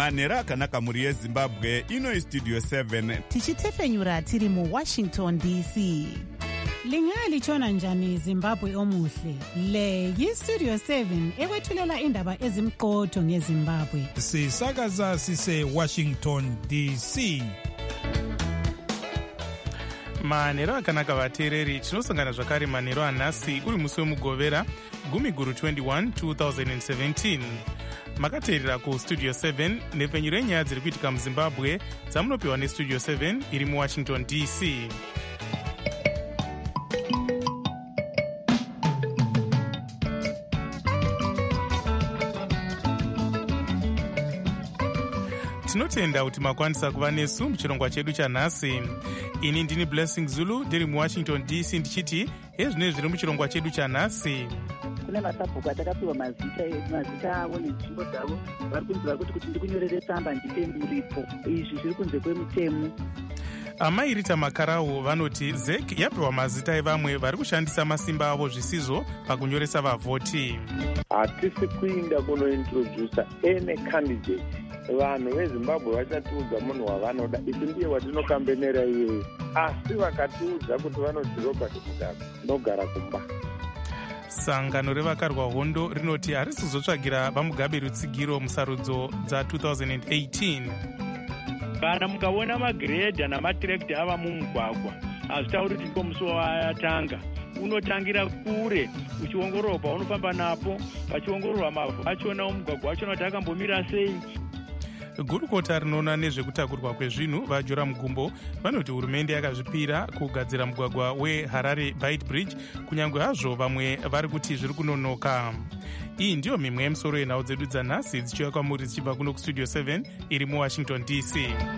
manhero akanaka mhuri yezimbabwe. Ino istudio 7 tichitefenyura tiri muwashington dc. Lingalitshona njani Zimbabwe omuhle? Le yistudio 7 ekwethulela indaba ezimqotho ngeZimbabwe. Sisakaza sise Washington DC. Manhero akanaka vateereri, tinosangana zvakare manhero anhasi uri musi wemugovera 10/21 2017. Makateerera kustudio 7 nepfenyuro yenyaya dziri kuitika muzimbabwe dzamunopiwa nestudio 7 iri muwashington dc. Tinotenda kuti makwanisa kuva nesu muchirongwa chedu chanhasi. Ini ndini Blessing Zulu ndiri muwashington dc ndichiti ezvine zviri muchirongwa chedu chanhasi. Kune masabhuku atakapiwa mazita avo nenzvimbo dzavo. Vari kunzwa kuti ndikunyorere tsamba ndipe muripo. Izvi zviri kunze kwemutemo. Amai Rita Makarau vanoti ZEC yapiwa mazita evamwe vari kushandisa masimba avo zvisizvo pakunyoresa vavhoti. Hatisi kuinda kunointrodusa ene candidate. Vanhu veZimbabwe vachatiudza munhu wavanoda, isi ndiye watinokambenera iyeyo. Asi vakatiudza kuti vanoti Robert Mugabe, nogara kumba. Sangano revakarwa hondo rinoti harisi kuzotsvagira vaMugabe rutsigiro musarudzo dza2018. Kana mukaona magiredha namatirekta ava mumugwagwa, hazvitauri kuti ndipo musi wayatanga. Unotangira kure uchiongororwa paunofamba napo, pachiongororwa mavhu achona omugwagwa wachona kuti akambomira sei. Gurukota rinoona nezvekutakurwa kwezvinhu vaJora Mugumbo vanoti hurumende yakazvipira kugadzira mugwagwa weHarare Beit Bridge, kunyange hazvo vamwe vari kuti zviri kunonoka. Iyi ndiyo mimwe yemusoro yenhau dzedu dzanhasi dzichiuya kwamuri dzichibva kuno kustudio 7 iri muwashington dc.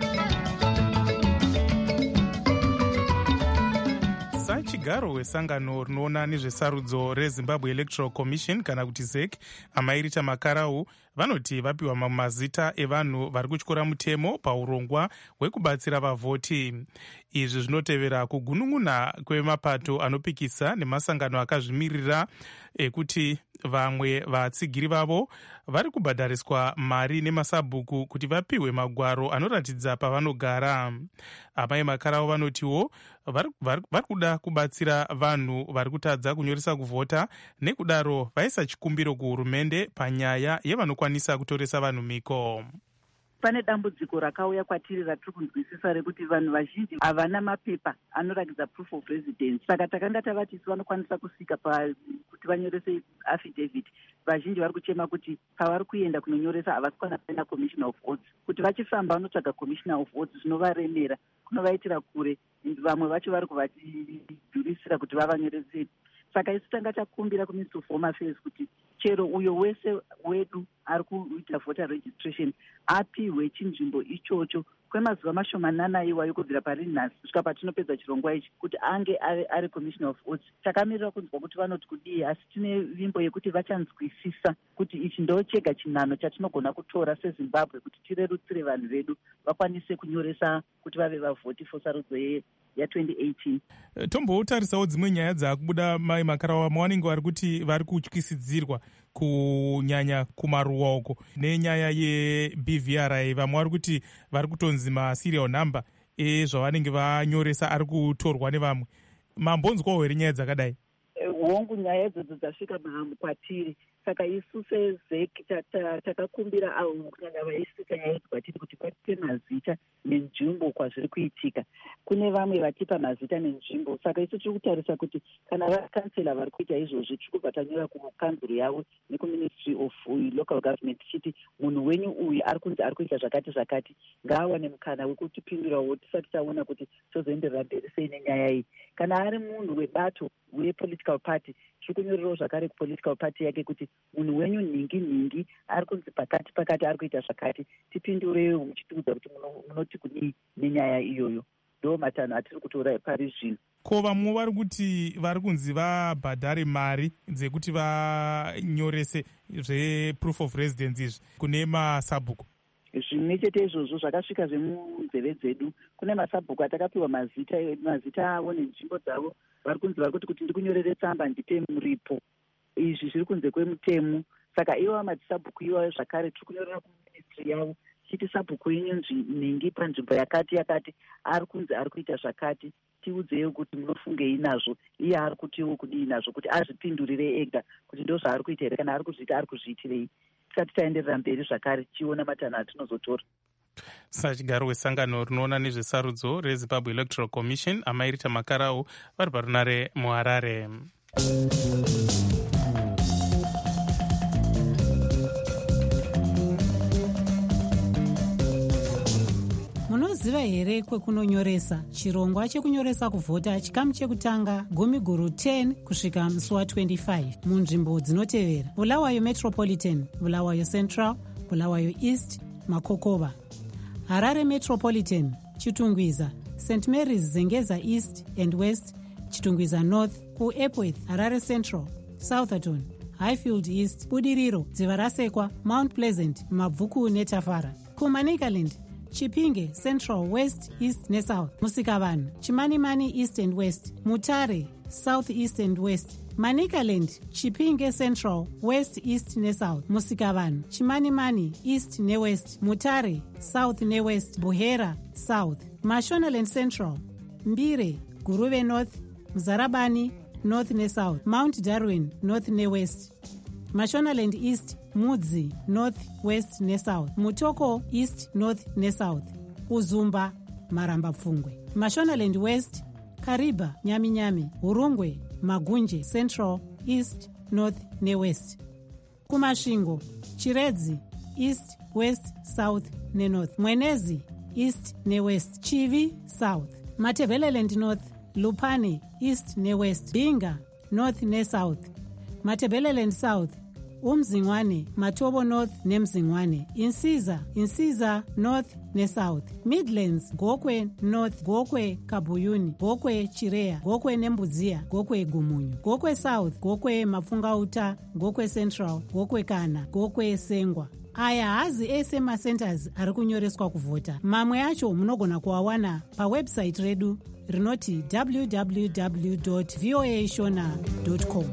Chigaro wesangano rinoona nezvesarudzo reZimbabwe Electoral Commission kana kuti ZEC, Amai Rita Makarau vanoti vapiwa mazita evanhu vari kutyora mutemo paurongwa hwekubatsira vavhoti. Izvi zvinotevera kugunun'una kwemapato anopikisa nemasangano akazvimirira ekuti vamwe vatsigiri vavo vari kubhadhariswa mari nemasabhuku kuti vapiwe magwaro anoratidza pavanogara. Amai Makarau vanotiwo vari kuda kubatsira vanhu vari kutadza kunyoresa kuvhota, nekudaro vaisa chikumbiro kuhurumende panyaya yevanokwanisa kutoresa vanhu miko. Pane dambudziko rakauya kwatiri ratiri kunzwisisa rekuti vanhu vazhinji havana mapepa anoratidza proof of residence. Saka takanga tavati vanokwanisa kusvika kuti vanyorese affidavit. Vazhinji vari kuchema kuti pavari kuenda kunonyoresa havasi kuwana commissioner of oaths. Kuti vachifamba vanotsvaga commissioner of oaths zvinovaremera, kunovaitira kure. Vamwe vacho vari kuvatidhurisira kuti vavanyorese. Saka isu tanga takumbira kuMinistry of Home Affairs kuti chero uyo wese wedu ari kuita voter registration apiwe chinzvimbo ichocho kwemazuva mashomanana iwayo kubvira pari nhasi kusvika patinopedza chirongwa ichi kuti ange ari commissioner of oaths. Takamirira kunzwa kuti vanoti kudii, asi tine vimbo yekuti vachanzwisisa kuti ichi ndo chega chinhano chatinogona kutora seZimbabwe kuti tirerutsire vanhu vedu vakwanise kunyoresa kuti vave vavhoti for sarudzo ya2018. Tombotarisawo dzimwe nyaya dzakubuda Mai Makarau mawanenge vari kuti vari kutyisidzirwa kunyanya kumaruwa uko nenyaya yeBVRI. Vamwe vari kuti vari kutonzi maserial number ezvavanenge vanyoresa ari kutorwa nevamwe. Mambonzwawo here nyaya dzakadai? Hongu nyaya idzodzo dzasvika kwatiri. Saka isu seZEC takakumbira avo kunyanya vaisika nyaya idzi kwatiri kuti vatipe mazita nenzvimbo kwazviri kuitika. Kune vamwe vatipa mazita nenzvimbo. Saka isu tiri kutarisa kuti kana vakansela vari kuita izvozvi tiri kubva tanyora kukanzuro yavo nekuMinistry of Local Government tichiti munhu wenyu uyu ari kunzi ari kuita zvakati ngaawane mukana wekutipindurawo tisati taona kuti tozoenderera mberi sei nenyaya iyi. Kana ari munhu webato wepolitical party tiri kunyorerawo zvakare kupolitical party yake kuti munhu wenyu nhingi ari kunzi pakati ari kuita zvakati, tipindurewo muchitiudza kuti munoti kudii nenyaya iyoyo. Ndo matanho atiri kutora pari zvino. Ko vamwe vari kuti vari kunzi vabhadhare mari dzekuti vanyorese zveproof of residence izvi kune masabhuku. Zvimwe chete izvozvo zvakasvika zvemunzeve dzedu. Kune masabhuku atakapiwa mazita avo nenzvimbo dzavo. Vari kunzi vari kuti ndikunyorere tsamba ndipe muripo. Izvi zviri kunze kwemutemo. Saka ivo masabhuku iwayo zvakare tiri kunyorera kuministry yavo tichiti sabhuku yenyu nhingi panzvimbo yakati ari kunzi ari kuita zvakati, tiudzewo kuti munofungei nazvo, iye ari kutiwo kudii nazvo, kuti azvipindurire ega kuti ndo zvaari kuita here kana ari kuzviita ari kuzviitirei. Tisati taenderera mberi zvakare tichiona matanho atinozotora. Sachigaro wesangano rinoona nezvesarudzo reZimbabwe Electoral Commission Amairita Makarau vari parunare muHarare. Munoziva here kwekunonyoresa? Chirongwa chekunyoresa kuvhota chikamu chekutanga 10 kusvika musi wa25 munzvimbo dzinotevera: Bulawayo Metropolitan, Bulawayo Central, Bulawayo East, Makokova. Harare Metropolitan, Chitungwiza, St Mary's Zengeza East and West, Chitungwiza North, kuEpworth, Harare Central, Southampton, Highfield East, Budiriro, Dzivarasekwa, Mount Pleasant, Mabvuku neTafara. Kumanicaland, Chipinge Central, West, East neSouth, Musikavanhu, Chimanimani East and West, Mutare South East and West, Manicaland, Chipinge Central, West, East neSouth, Musikavanhu, Chimanimani East neWest, Mutare South neWest, Buhera South, Mashonaland Central, Mbire, Guruve North, Mzarabani North neSouth, Mount Darwin North neWest, Mashonaland East, Mudzi North, West neSouth, Mutoko East, North neSouth, Uzumba, Maramba Pfungwe, Mashonaland West, Kariba, Nyami, Hurungwe, Magunje Central, East, North neWest. Kumashingo, Chiredzi East, West, South neNorth, Mwenezi East neWest, Chivi South, Matebeleland North, Lupane East neWest, Binga North neSouth, Matebeleland South, Umzingwane, Matobo North neMzingwane, Insiza North neSouth, Midlands, Gokwe North, Gokwe Kabuyuni, Gokwe Chirea, Gokwe Nembudzia, Gokwe Gumunyu, Gokwe South, Gokwe Mafungauta, Gokwe Central, Gokwe Kana, Gokwe Sengwa. Aya hazi ese macenters ari kunyoreswa kuvhota. Mamwe acho munogona kuawana pawebsite redu rinoti www.voashona.com.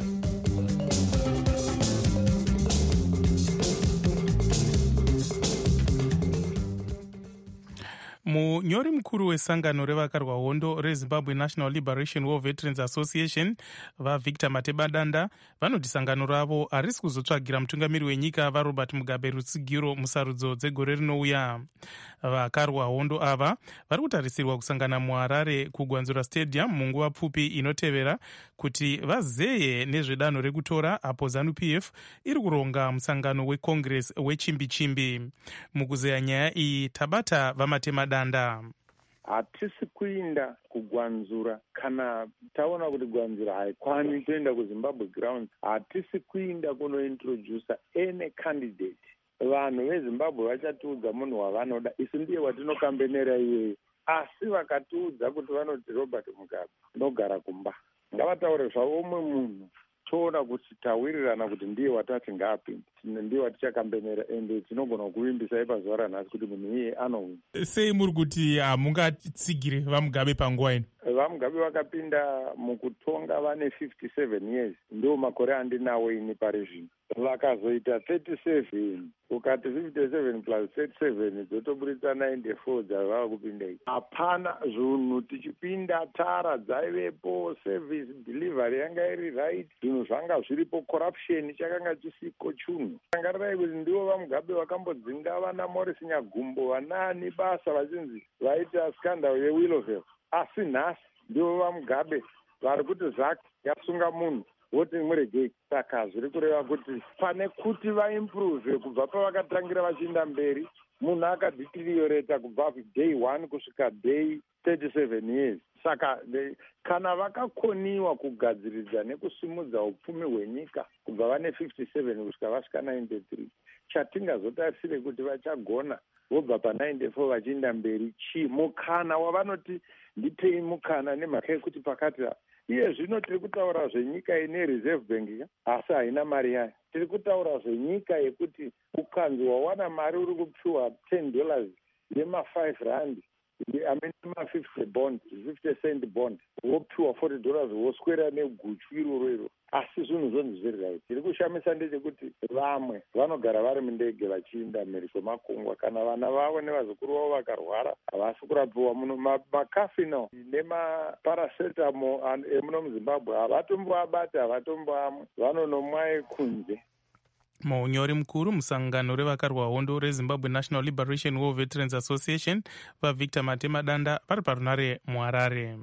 Munyori mukuru wesangano revakarwa hondo reZimbabwe National Liberation War Veterans Association vaVictor Matebadanda vanoti sangano ravo harisi kuzotsvagira mutungamiri wenyika vaRobert Mugabe rutsigiro musarudzo dzegore rinouya. Vakarwa hondo ava vari kutarisirwa kusangana muHarare kuGwanzura Stadium munguva pfupi inotevera kuti vazeye nezvedanho rekutora apo ZANU-PF iri kuronga musangano weCongress wechimbi-chimbi. Mukuzeya nyaya iyi tabata vaMatemadanda. Hatisi kuinda kuGwanzura kana taona kuti Gwanzura haikwani toenda kuZimbabwe grounds. Hatisi kuinda kunointrodusa any candidate. Vanhu veZimbabwe vachatiudza munhu wavanoda, isi ndiye watinokambenera iyeyo. Asi vakatiudza kuti vanoti Robert Mugabe nogara kumba. Ngavataure zvavo umwe munhu toona kuti tawirirana kuti ndiye watati ngaapinde, ndiye watichakambenera, ende tinogona kuvimbisa pazuva ranhasi kuti munhu iye anowina. Sei muri kuti hamungatsigire vaMugabe panguva ino? VaMugabe vakapinda mukutonga vane 57 years, ndo makore andinawo ini pari zvino. Vakazoita 37, ukati 57 plus 37 dzotoburitsa 94 dzavava kupindei. Hapana zvinhu tichipinda, tara dzaivepo, service delivery yanga iri right, zvinhu zvanga zviripo, corruption chakanga chisiko chunhu. Angarirai kuti ndivo vaMugabe vakambodzinga vana Morris Nyagumbo, vanani basa vachinzi vaita scandal yeWillowville. Asi nhasi ndivo vaMugabe vari kuti zake yasunga munhu voti muregei. Saka zviri kureva kuti pane kuti vaimprove kubva pavakatangira vachienda mberi, munhu akadhitirioreta kubva day 1 kusvika day 37 years. Saka kana vakakoniwa kugadziridza nekusimudza upfumi hwenyika kubva vane 57 kusvika vasvika 93, chatingazotarisire kuti vachagona vobva pa94 vachienda mberi chii? Mukana wavanoti ndipei mukana nemhaka yekuti pakati iye zvino tiri kutaura zvenyika ine reserve bank asi haina mari yayo. Tiri kutaura zvenyika yekuti ukanzi wawana mari uri kupfiwa $10 nema 5 rand ma50 bond 50 cent bond wopiwa $40 woswera neguchu iroro. Asi zvinhu zvonzi zviri right. Tiri kushamisa ndechekuti vamwe vanogara vari mundege vachiinda mhiri kwemakungwa, kana vana vavo nevazukuru vavo vakarwara havasi kurapiwa muno. Makafino nemaparasetamo emuno muZimbabwe havatomboabata, havatomboamwe, vanonomwa kunze. Munyori mukuru musangano revakarwa hondo reZimbabwe National Liberation War Veterans Association vaVictor Matema Danda vari parunare muHarare.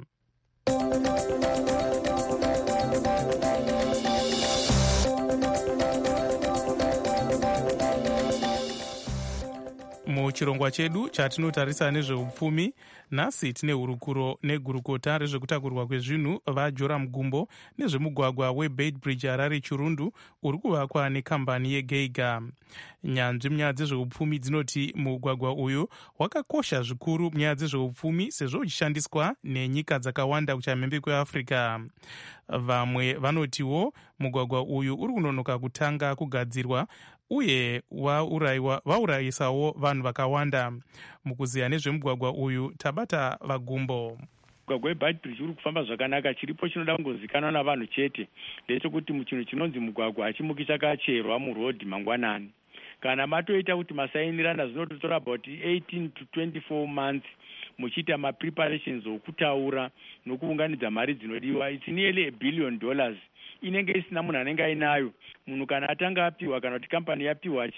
Muchirongwa chedu chatinotarisa nezveupfumi, nhasi tine hurukuro negurukota rezvekutakurwa kwezvinhu vaJoram Gumbo nezvemugwagwa weBeit Bridge Harare Chirundu uri kuvakwa nekambani yeGeiga. Nyanzvi munyaya dzezveupfumi dzinoti mugwagwa uyu wakakosha zvikuru munyaya dzezveupfumi sezvo uchishandiswa nenyika dzakawanda kuchamhembe kweAfrica. Vamwe vanotiwo mugwagwa uyu uri kunonoka kutanga kugadzirwa uye vaurayisawo vanhu vakawanda. Mukuziya nezvemugwagwa uyu tabata vaGumbo. Mugwagwa weBeit Bridge uri kufamba zvakanaka. Chiripo chinoda kungozikanwa navanhu chete ndechekuti chinhu chinonzi mugwagwa hachimuki chakacherwa murodhi mangwanani. Kana matoita kuti masainirana zvinototora about 18 to 24 months muchiita mapreparations okutaura nokuunganidza mari dzinodiwa. It's nearly $1 billion inenge isina munhu anenge ainayo. Munhu kana atanga apiwa kana kuti kampani yapiwa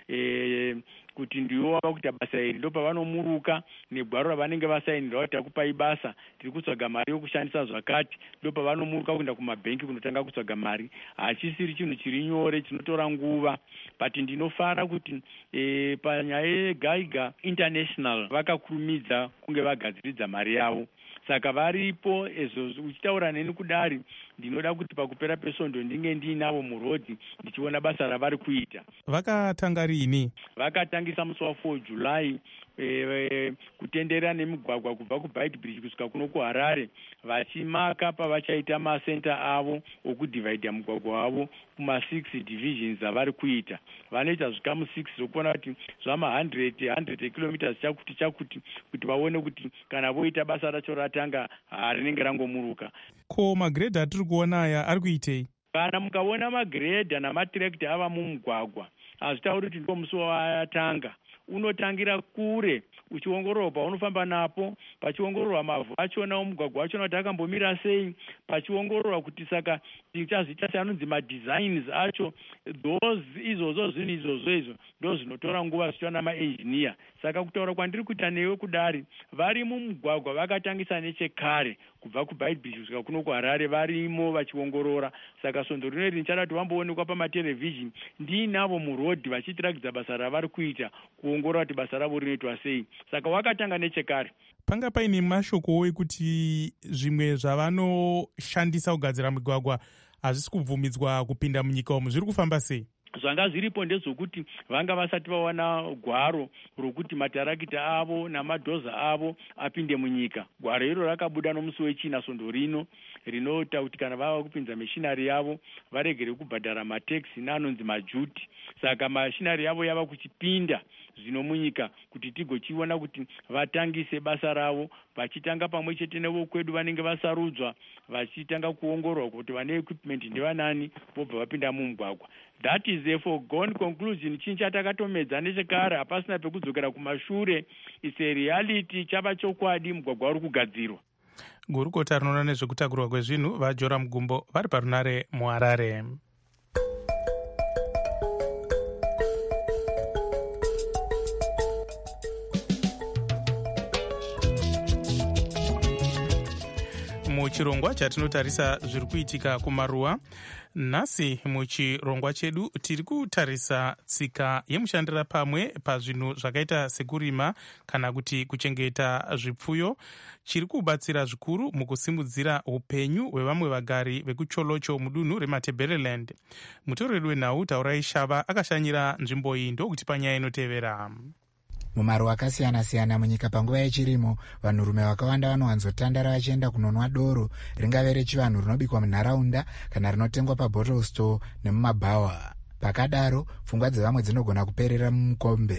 kuti ndiwo wava kuita basa iri, ndo pavanomuruka negwaro ravanenge vasainirwa kuti takupai basa, tiri kutsvaga mari yokushandisa zvakati, ndo pavanomuruka kuenda kumabhenki kunotanga kutsvaga mari. Hachisiri chinhu chiri nyore, chinotora nguva. But ndinofara kuti panyaya yeGeiga International vakakurumidza kunge vagadziridza mari yavo. Saka varipo ezvo. Uchitaura neni kudari ndinoda kuti pakupera pesvondo ndinge ndiinavo murodhi ndichiona basa ravari kuita. Vakatanga rini? Vakatangisa musi wa4 July kutendera nemigwagwa kubva kuBeit Bridge kusvika kuno kuHarare, vachimaka pavachaita masenta avo okudhivhaidha mugwagwa wavo kuma6 divisions avari kuita. Vanoita zvikamu 6 zvokuona kuti zvama100 kilometers chakuti kuti vaone kuti kana voita basa racho ratanga rinenge rangomuruka. Ko magredha atiri kuona aya ari kuitei? Kana mukaona magredha namatirekta ava mumugwagwa hazvitauri kuti ndo musi wayatanga. Unotangira kure uchiongororwa paunofamba napo, pachiongororwa mavhu achona omugwagwa achona kuti akambomira sei, pachiongororwa kuti saka tichaziita seanonzi madesigns acho. Izvozvo zvinhu izvozvo ndo zvinotora nguva zvichiwa namaengineer. Saka kutaura kwandiri kuita newe kudari, vari mumugwagwa vakatangisa nechekare kubva kuBeit Bridge kusvika kuno kuHarare varimo vachiongorora. Saka svondo rino richada kuti vamboonekwa pamatelevhizhini ndiinavo murodhi vachitirakidza basa ravari kuita, kuongorora kuti basa ravo rinoitwa sei. Saka wakatanga nechekare. Panga paine mashokowo ekuti zvimwe zvavanoshandisa kugadzira migwagwa hazvisi kubvumidzwa kupinda munyika umu, zviri kufamba sei? Zvanga zviripo ndezvokuti vanga vasati vawana gwaro rokuti matarakita avo namadhoza avo apinde munyika. Gwaro iro rakabuda nomusi wechina svondo rino rinota kuti kana vava kupinza meshinari yavo varegere kubhadhara mataxi neanonzi majuti. Saka mashinari yavo yava kuchipinda zvino munyika kuti tigochiona kuti vatangise basa ravo, vachitanga pamwe chete nevokwedu vanenge vasarudzwa, vachitanga kuongororwa kuti vane equipment ndevanani, vobva vapinda mumugwagwa. That is a foregone conclusion. Chinhu chatakatomedza nechekare, hapasina pekudzokera kumashure. It's a reality, chava chokwadi, mugwagwa uri kugadzirwa. Gurukota rinoona nezvekutakurwa kwezvinhu vaJoram Gumbo vari parunare muHarare. Muchirongwa chatinotarisa zviri kuitika kumaruwa, nhasi muchirongwa chedu tiri kutarisa tsika yemushandira pamwe pazvinhu zvakaita sekurima kana kuti kuchengeta zvipfuyo, chiri kubatsira zvikuru mukusimudzira upenyu hwevamwe vagari vekucholocho mudunhu reMatabeleland. Mutoreri wenhau Taurai Shava akashanyira nzvimbo iyi ndokuti panyaya inotevera. Mumaruwa akasiyana-siyana munyika panguva yechirimo, vanhurume vakawanda vanowanzotandara vachienda kunonwa doro, ringave rechivanhu rinobikwa munharaunda kana rinotengwa pabottle store nemumabhawa. Pakadaro, pfungwa dzevamwe dzinogona kuperera mumukombe.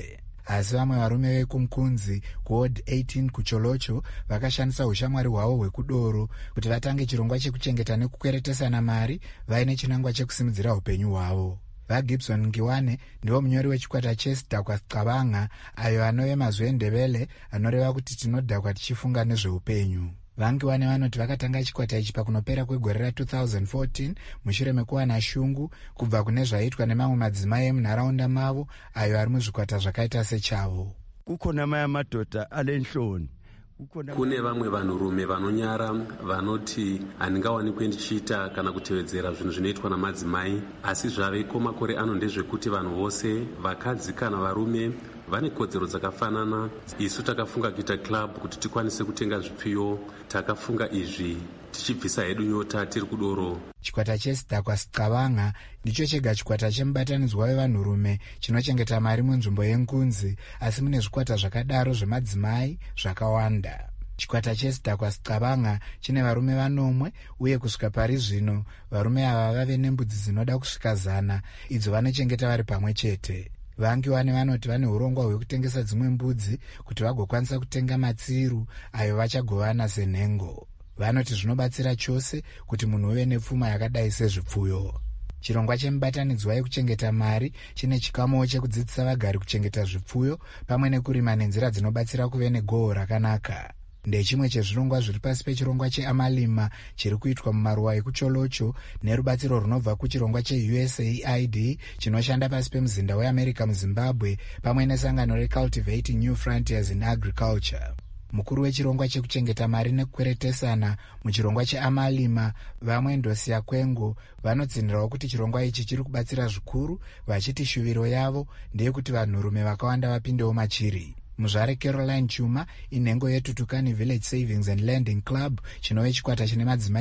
asi vamwe varume vekumkunzi kuward 18 kucholocho vakashandisa ushamwari hwavo hwekudoro kuti vatange chirongwa chekuchengeta nekukweretesana mari vaine chinangwa chekusimudzira upenyu hwavo. VaGibson Ngiwane ndivo munyori wechikwata chesidhakwa Qabanga, ayo anove mazwi endebele anoreva kuti tinodhakwa tichifunga nezveupenyu. VaNgiwane vanoti vakatanga chikwata ichi pakunopera kwegore ra2014 mushure mekuwana shungu kubva kune zvaitwa nemamwe madzimai emunharaunda mavo ayo ari muzvikwata zvakaita sechavo. Kukona maya madhodha alenhloni, kune vamwe vanhurume vanonyara vanoti handingawanikwe ndichiita kana kutevedzera zvinhu zvinoitwa namadzimai, asi zvaveko makore ano ndezvekuti vanhu vose, vakadzi kana varume, vane kodzero dzakafanana. Isu takafunga kuita club kuti tikwanise kutenga zvipfuyo. Takafunga izvi tichibvisa hedu nyota tiri kudoro. Chikwata chesidhakwa Qabanga ndicho chega chikwata chemubatanidzwa wevanhurume chinochengeta mari munzvimbo yenkunzi, asi mune zvikwata zvakadaro zvemadzimai zvakawanda. Chikwata chesidhakwa Qabanga chine varume 9 uye kusvika pari zvino varume ava vave nembudzi dzinoda kusvika 100 idzo vanochengeta vari pamwe chete. VaNgiwane vanoti vane urongwa hwekutengesa dzimwe mbudzi kuti vagokwanisa kutenga matsiru ayo vachagovana senhengo. Vanoti zvinobatsira chose kuti munhu uve nepfuma yakadai sezvipfuyo. Chirongwa chemubatanidzwa yekuchengeta mari chine chikamowo chekudzidzisa vagari kuchengeta zvipfuyo pamwe nekurima nenzira dzinobatsira kuve negohwo rakanaka. Ndechimwe chezvirongwa zviri pasi pechirongwa cheAmalima chiri kuitwa mumaruwa ekucholocho nerubatsiro runobva kuchirongwa cheUSAID chinoshanda pasi pemuzinda weAmerica muZimbabwe pamwe nesangano reCultivating New Frontiers in Agriculture. Mukuru wechirongwa chekuchengeta mari nekukweretesana muchirongwa cheAmalima, vamwe Ndosia Kwengo, vanotsinirawo kuti chirongwa ichi chiri kubatsira zvikuru, vachiti shuviro yavo ndeyekuti vanhurume vakawanda vapindewo machiri. Muzvare Caroline Chuma inhengo yeTutukani Village Savings and Lending Club chinove chikwata chine madzimai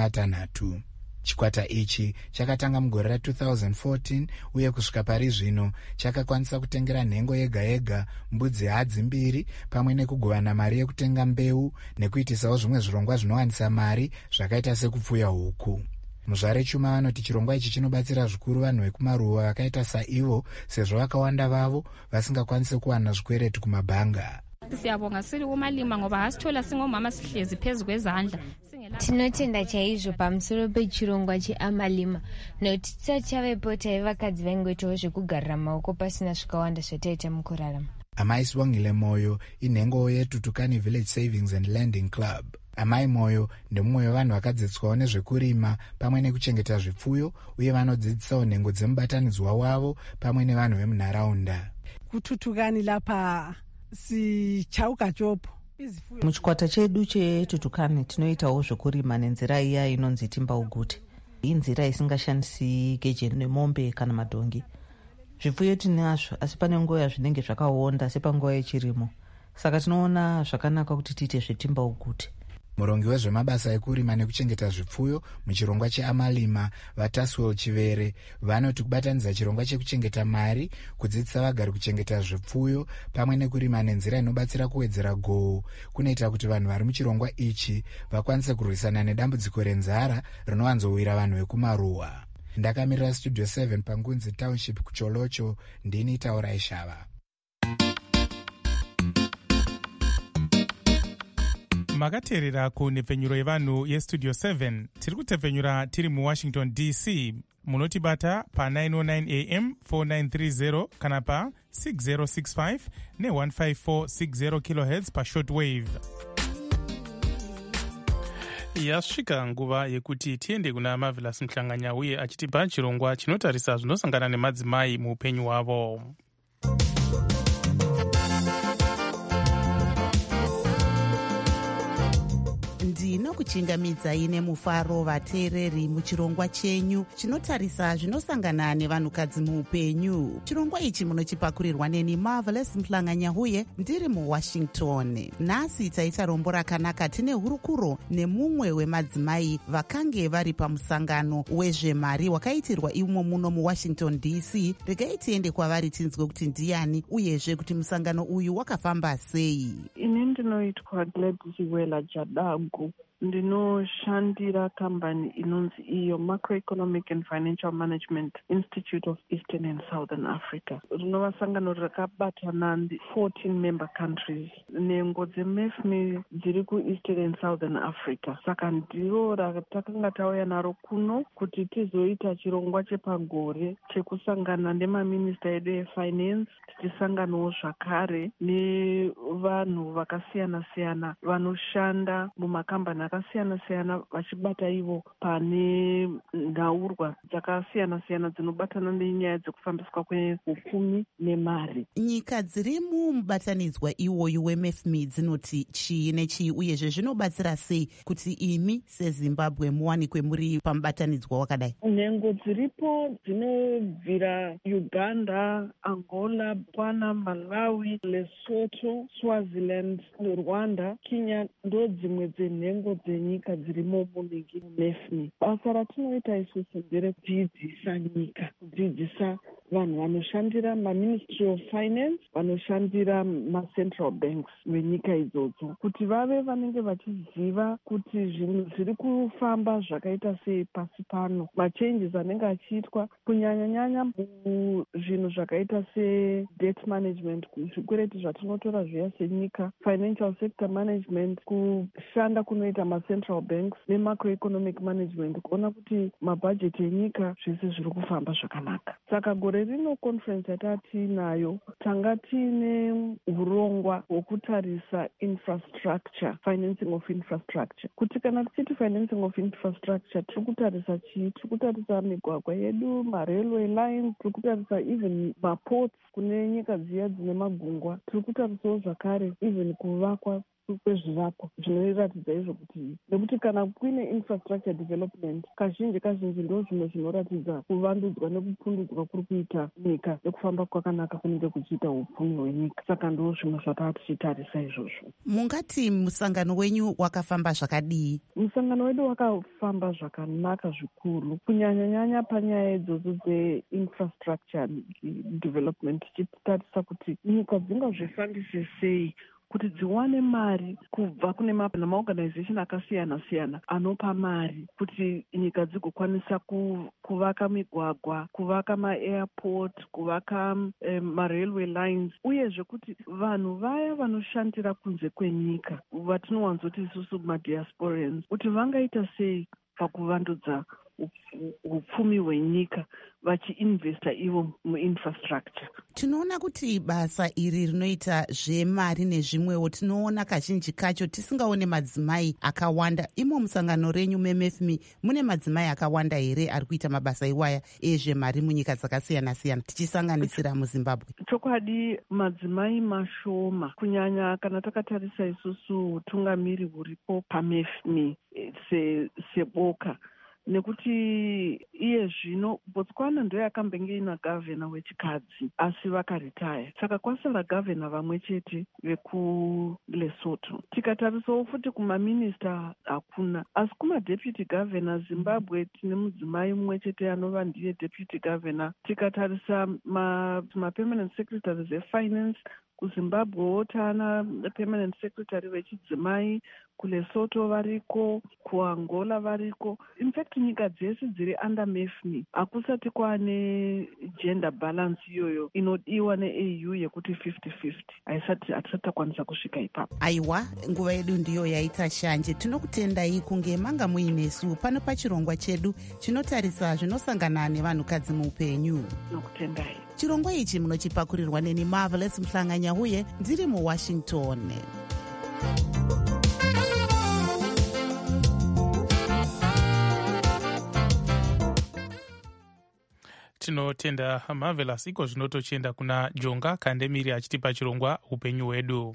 16. Chikwata ichi chakatanga mugore ra2014 uye kusvika pari zvino chakakwanisa kutengera nhengo yega yega mbudzi hadzi 2 pamwe nekugovana mari yekutenga mbeu nekuitisawo zvimwe zvirongwa zvinowanisa mari zvakaita sekupfuya huku. Muzvare Chuma vanoti chirongwa ichi chinobatsira zvikuru vanhu vekumaruwa vakaita saivo sezvo vakawanda vavo vasingakwanisi kuwana zvikweretu kumabhanga. Siyabonga siri kumalima ngoba hasithola singomama sihlezi phezu kwezandla. Tinotenda chaizvo pamusoro pechirongwa cheAmalima nokuti tichavepo taivakadzi vaingoitawo zvekugarira maoko pasina zvikawanda zvataita mukurarama. Amai Sibongile Moyo inhengo yeTutukani Village Savings and Lending Club. Amai Moyo ndemumwe wevanhu vakadzidziswawo nezvekurima pamwe nekuchengeta zvipfuyo uye vanodzidzisawo nhengo dzemubatanidzwa wavo pamwe nevanhu vemunharaunda. Kututukani lapa sichauka chopo. Muchikwata chedu cheTutukani tinoitawo zvekurima nenzira iya inonzi timba ugute. Iyi nzira isingashandisi geje nemombe kana madhongi. Zvipfuyo tinazvo asi pane nguva zvinenge zvakaonda sepanguva yechirimo. Saka tinoona zvakanaka kuti tiite zvetimba ugute. Murongi wezvemabasa ekurima nekuchengeta zvipfuyo muchirongwa cheAmalima, Vataswell Chivere, vanoti kubatanidza chirongwa chekuchengeta mari, kudzidzisa vagari kuchengeta zvipfuyo pamwe nekurima nenzira inobatsira kuwedzera gohwo kunoita kuti vanhu vari muchirongwa ichi vakwanise kurwisana nedambudziko renzara rinowanzowira vanhu vekumaruwa. Ndakamirira Studio 7 paNgunzi Township kucholocho, ndini Taurai Shava. Makateerera kunhepfenyuro yevanhu yestudio 7. Tiri kutepfenyura tiri muWashington DC. Munotibata pa909 AM 4930 kana pa 6065 ne15460 kHz pashortwave. Yasvika nguva yekuti tiende kuna Marvelous Mhlanganya uye achitipa chirongwa chinotarisa zvinosangana nemadzimai muupenyu hwavo. Ndinokuchingamidzai nemufaro vateereri muchirongwa chenyu chinotarisa zvinosangana nevanhukadzi muupenyu. Chirongwa ichi munochipakurirwa neni Marvelous Mhlanganya uye ndiri muWashington. Nhasi taita rombo rakanaka tine hurukuro nemumwe wemadzimai vakange vari pamusangano wezvemari wakaitirwa imo muno muWashington DC. Regai tiende kwavari tinzwe kuti ndiani uyezve kuti musangano uyu wakafamba sei. Ini ndinoitwa Gladys Wela Jadagu. ndinoshandira kambani inonzi iyo Macroeconomic and Financial Management Institute of Eastern and Southern Africa. Rinova sangano rakabatana 14 member countries. Nengo dzeMFMI dziri kuEastern and Southern Africa. Saka ndiro ratakanga tauya naro kuno kuti tizoita chirongwa chepagore chekusangana nemaminista edu efinance, tichisanganawo zvakare nevanhu vakasiyana-siyana vanoshanda mumakambani akasiyana-siyana vachibata ivo pane nhaurwa dzakasiyana-siyana dzinobatana nenyaya dzekufambiswa kwehupfumi nemari. Nyika dziri mumubatanidzwa iwoyu weMFMI dzinoti chii nechii, uyezve zvinobatsira sei kuti imi seZimbabwe muwanikwe muri pamubatanidzwa wakadai? Nhengo dziripo dzinobvira Uganda, Angola, Botswana, Malawi, Lesotho, Swaziland, Rwanda, Kenya ndo dzimwe dzenhengo dzenyika dzirimo munhingi muMFMI. Basa ratinoita isusu nderekudzidzisa nyika, kudzidzisa vanhu vanoshandira maMinistry of Finance, vanoshandira macentral banks venyika idzodzo, kuti vave vanenge vachiziva kuti zvinhu zviri kufamba zvakaita sei pasi pano, machanges anenge achiitwa kunyanya-nyanya muzvinhu zvakaita sedebt management, zvikwereti zvatinotora zviya senyika, financial sector management, kushanda kunoita macentral banks nemacroeconomic management, kuona kuti mabhajeti enyika zvese zviri kufamba zvakanaka. Saka gore rino conference yatinayo tanga tiine urongwa hwokutarisa infrastructure, financing of infrastructure. Kuti kana tichiti financing of infrastructure tiri kutarisa chii? Tiri kutarisa migwagwa yedu, marailway lines, tiri kutarisa even maports kune nyika dziya dzine magungwa, tiri kutarisawo zvakare even kuvakwa kwezvivakwa zvinoratidza izvo kuti nekuti kana kuine infrastructure development kazhinji ndo zvimwe zvinoratidza kuvandudzwa nekupundudzwa kuri kuita nyika nekufamba kwakanaka kunenge kuchiita upfumi hwenyika. Saka ndo zvimwe zvataa tichitarisa izvozvo. Mungati musangano wenyu wakafamba zvakadii? Musangano wedu wakafamba zvakanaka zvikuru, kunyanya-nyanya panyaya idzodzo dzeinfrastructure development, tichitarisa kuti nyika dzingazvifambise sei kuti dziwane mari kubva kune maorganization akasiyana-siyana anopa mari kuti nyika dzigokwanisa kuvaka migwagwa, kuvaka maairport, kuvaka marailway lines, uyezve kuti vanhu vaya vanoshandira kunze kwenyika vatinowanzoti isusu madiasporans kuti vangaita sei pakuvandudza upfumi hwenyika vachiinvesta ivo muinfrastructure. Tinoona kuti basa iri rinoita zvemari nezvimwewo tinoona kazhinji kacho tisingaone madzimai akawanda. Imo musangano renyu meMFMI mune madzimai akawanda here ari kuita mabasa iwaya ezvemari munyika dzakasiyana-siyana tichisanganisira muZimbabwe? Chokwadi madzimai mashoma, kunyanya kana takatarisa isusu utungamiri huripo paMFMI seboka. Nekuti iye zvino Botswana ndo yakambenge ina gavhena wechikadzi asi vakaritaya, saka kwasara gavhena vamwe chete vekuLesotho. Tikatarisawo futi kumaminista hakuna, asi kumadeputy gavhena Zimbabwe tine mudzimai mumwe chete anova ndiye deputy gavhena. Tikatarisa mapermanent secretaries efinance kuZimbabwe tana permanent secretary vechidzimai, kuLesotho variko, kuAngola variko. In fact nyika dzese dziri under MEFMI hakusati kwane gender balance iyoyo inodiwa neAU yekuti 50-50. Hatisati takwanisa kusvika ipapo. Aiwa, nguva yedu ndiyo yaita shanje. Tinokutendai kunge manga muinesu pano pachirongwa chedu chinotarisa zvinosangana nevanhukadzi muupenyu. Tinokutendai. Chirongwa ichi munochipakurirwa neni Marvelous Mhlanganyahuye ndiri muWashington. Tinotenda Marvelous. Iko zvinotochienda kuna Jonga Kandemiri achitipa chirongwa upenyu hwedu.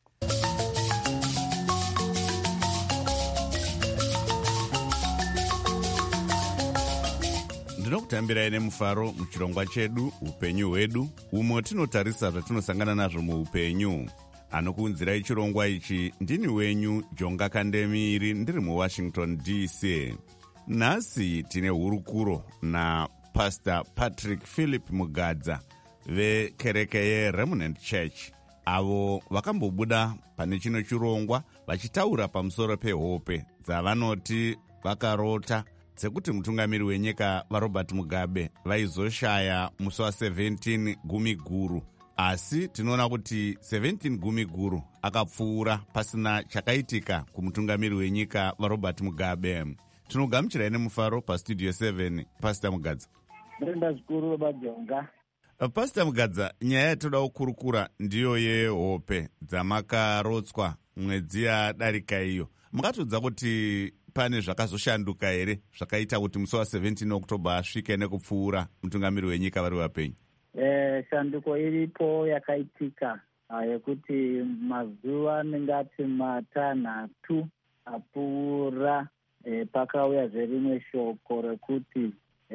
Ndinokutambirai nemufaro muchirongwa chedu upenyu hwedu, umo tinotarisa zvatinosangana nazvo muupenyu. Anokuunzirai chirongwa ichi ndini wenyu Jonga Kandemiri ndiri muWashington DC. Nhasi tine hurukuro naPastor Patrick Philip Mugadza vekereke yeRemnant Church, avo vakambobuda pane chino chirongwa vachitaura pamusoro pehope dzavanoti vakarota dzekuti mutungamiri wenyika vaRobert Mugabe vaizoshaya musi wa17 Gumiguru. Asi tinoona kuti 17 Gumiguru akapfuura pasina chakaitika kumutungamiri wenyika vaRobert Mugabe. Tinogamuchirai nemufaro pastudio 7 Pastor Mugadza. Brenda zvikuru vajonga. Pastor Mugadza, nyaya yatoda kukurukura ndiyo yehope dzamakarotswa mwedzi yadarika iyo. Mungatodza kuti pane zvakazoshanduka here zvakaita kuti musi wa17 Oktoba asvike nekupfuura mutungamiri wenyika vari vapenyu? Shanduko iripo yakaitika yekuti mazuva ningati matanhatu apfuura pakauya zverimwe shoko rekuti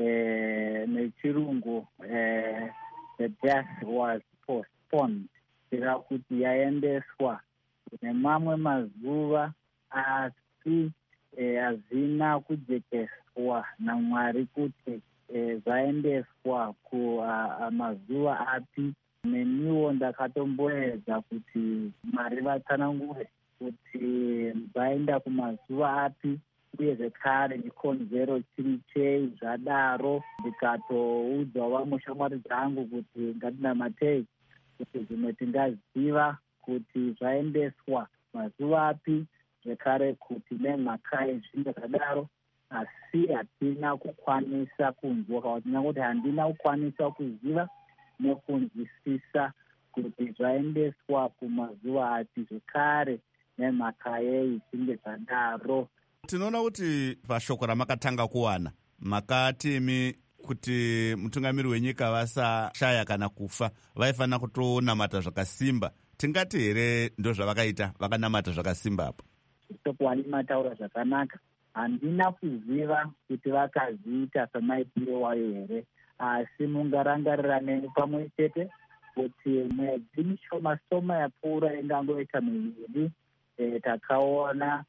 nechirungu the death was postponed, ira kuti yaendeswa nemamwe mazuva asi hazina kujekeswa naMwari kuti zvaendeswa kumazuva api. Neniwo ndakatomboedza kuti Mwari vatsanangure kuti vaenda kumazuva api uye zvekare chikonzero chiri chei. Zvadaro ndikatoudza vamwe shamwari dzangu kuti ngatinamatei kuti zvimwe tingaziva kuti zvaendeswa mazuva api, zvekare kuti nemhaka yezvinhu zvakadaro, asi hatina kukwanisa kunzwa kana kuti nyangoti handina kukwanisa kuziva nekunzwisisa kuti zvaendeswa kumazuva ati, zvekare nemhaka yei zvinge zvadaro. Tinoona kuti pashoko ramakatanga kuwana makatemi kuti mutungamiri wenyika vasashaya kana kufa vaifanira kutonamata zvakasimba. Tingati here ndo zvavakaita, vakanamata zvakasimba apo? Sokuwani mataura zvakanaka. Handina kuziva kuti vakazviita samaitire wayo here, asi mungarangarira neni pamwe chete kuti mwedzi mishoma yapfuura ingangoita miviri takaona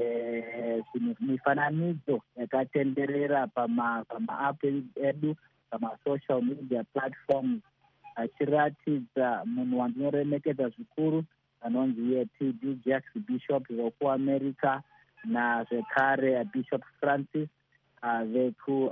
mifananidzo yakatenderera pamaapp edu, pamasocial media platforms, achiratidza munhu wandinoremekedza zvikuru anonzi T.D. Jakes Bishop wekuAmerica nazvekare Bishop Francis veku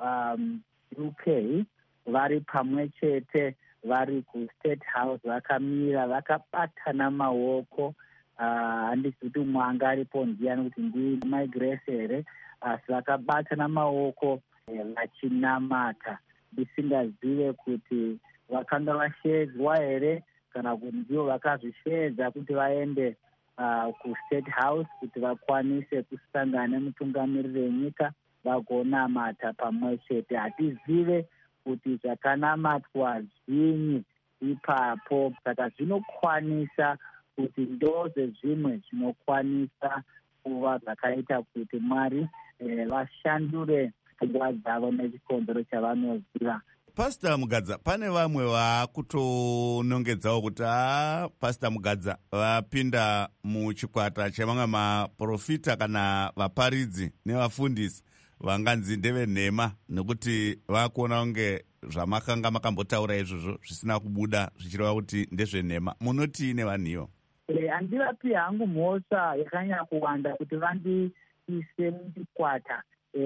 UK vari pamwe chete, vari kuState House vakamira vakabatana maoko. Handisi kuti umwe anga aripo ndiyani kuti ndii Mai Grace here, asi vakabatana maoko vachinamata, ndisingazive kuti vakanga vashedzwa here kana kuti ndivo vakazvishedza kuti vaende kuState House kuti vakwanise kusangana nemutungamiriri wenyika vagonamata pamwe chete. Hatizive kuti zvakanamatwa zvinyi ipapo, saka zvinokwanisa kuti ndoze zvimwe zvinokwanisa kuva zvakaita kuti Mwari vashandure pfungwa dzavo nechikonzero chavanoziva. Pastor Mugadza, pane vamwe vakutonongedzawo kuti Pastor Mugadza vapinda muchikwata chevamwe maprofita kana vaparidzi nevafundisi vanganzi ndevenhema, nekuti vakuona kunge zvamakanga makambotaura izvozvo zvisina kubuda zvichireva kuti ndezvenhema. Munoti nevanhu ivo? Handivapi hangu mhosva yakanyanya kuwanda kuti vandiise muchikwata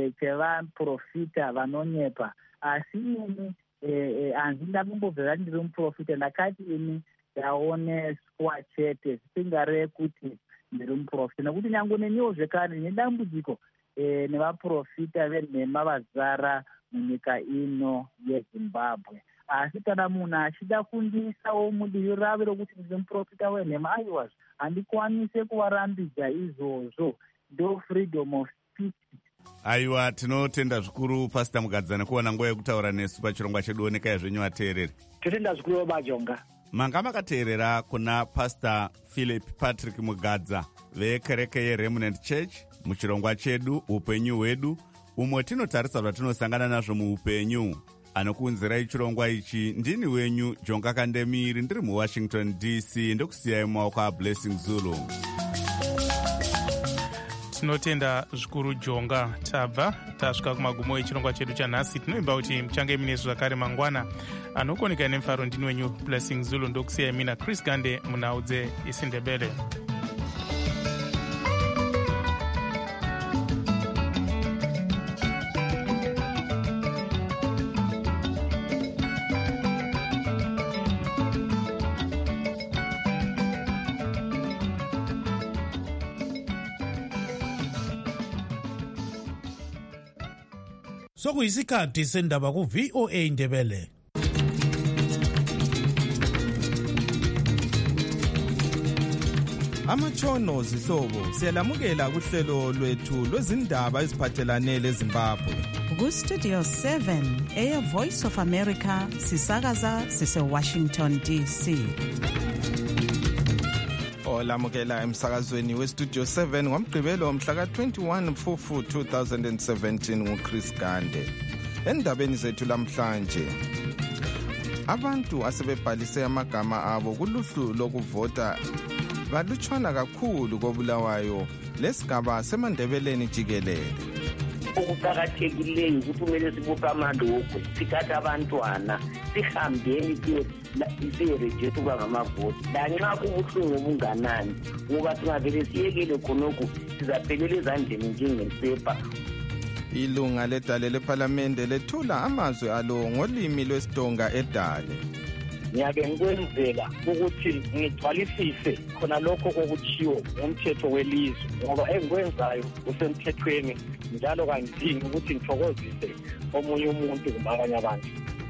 chevaprofita vanonyepa, asi ini handina kumbobvera ndiri muprofita. Ndakati ini ndaoneswa chete, zvisingareve kuti ndiri muprofita, nekuti nyange neniwo zvekare nedambudziko nevaprofita venhema vazara munyika ino yeZimbabwe. Asi kana munhu achida kundiisawo mudivi ravo rokuti ndiri muprofita wenhema, aiwa, handikwanise kuvarambidza izvozvo. Ndo freedom of speech. Aiwa, tinotenda zvikuru Pastor Mugadza nekuwana nguva yekutaura nesu pachirongwa chedu Onekai zvenyu vateereri. Totenda zvikuru vajonga. Manga makateerera kuna Pastor Philip Patrick Mugadza vekereke yeRemnant Church muchirongwa chedu Upenyu hwedu, umwe tinotarisa zvatinosangana nazvo muupenyu. Anokuunzirai chirongwa ichi ndini wenyu Jonga Kandemiri, ndiri muWashington DC, ndokusiyai mumaoko aBlessing Zulu. Tinotenda zvikuru Jonga. Tabva tasvika kumagumo echirongwa chedu chanhasi. Tinoimba kuti muchange mine zvakare mangwana. Anokoneka nemufaro ndini wenyu Blessing Zulu, ndokusiyai mina Chris Gande munhau dzeIsindebele. sokuyisikhathi sendaba ku-VOA Indebele. Amatshono zihlobo siyalamukela kuhlelo lwethu lwezindaba eziphathelane leZimbabwe. Ku-Studio 7 Air Voice of America sisakaza sise-Washington DC. Olamukela emsakazweni we-Studio 7 ngomgqibelo mhla ka-21 Mfufu 2017 nguChris Gande. Endabeni zethu lamhlanje, abantu asebebhalise amagama abo kuluhlu lokuvota balutshwana kakhulu koBulawayo lesigaba semandebeleni jikelele. Okuqakathekileyo ukuthi kumele sibophe amalokwe sithathe abantwana sihambeni siye-register ukuba ngamavoti lanxa kubuhlungu obunganani ngoba singavele siyekele khonokho sizaphelela ezandleni njengesepa. Ilunga ledale lephalamende lethula amazwi alo ngolimi lwesiTonga eDale. Ngiyake ngikwenzela ukuthi ngigcwalisise khona lokho kokutshiwo ngomthetho welizwe ngoba engikwenzayo usemthethweni njalo kangidingi ukuthi ngithokozise omunye umuntu kumbe abanye abantu.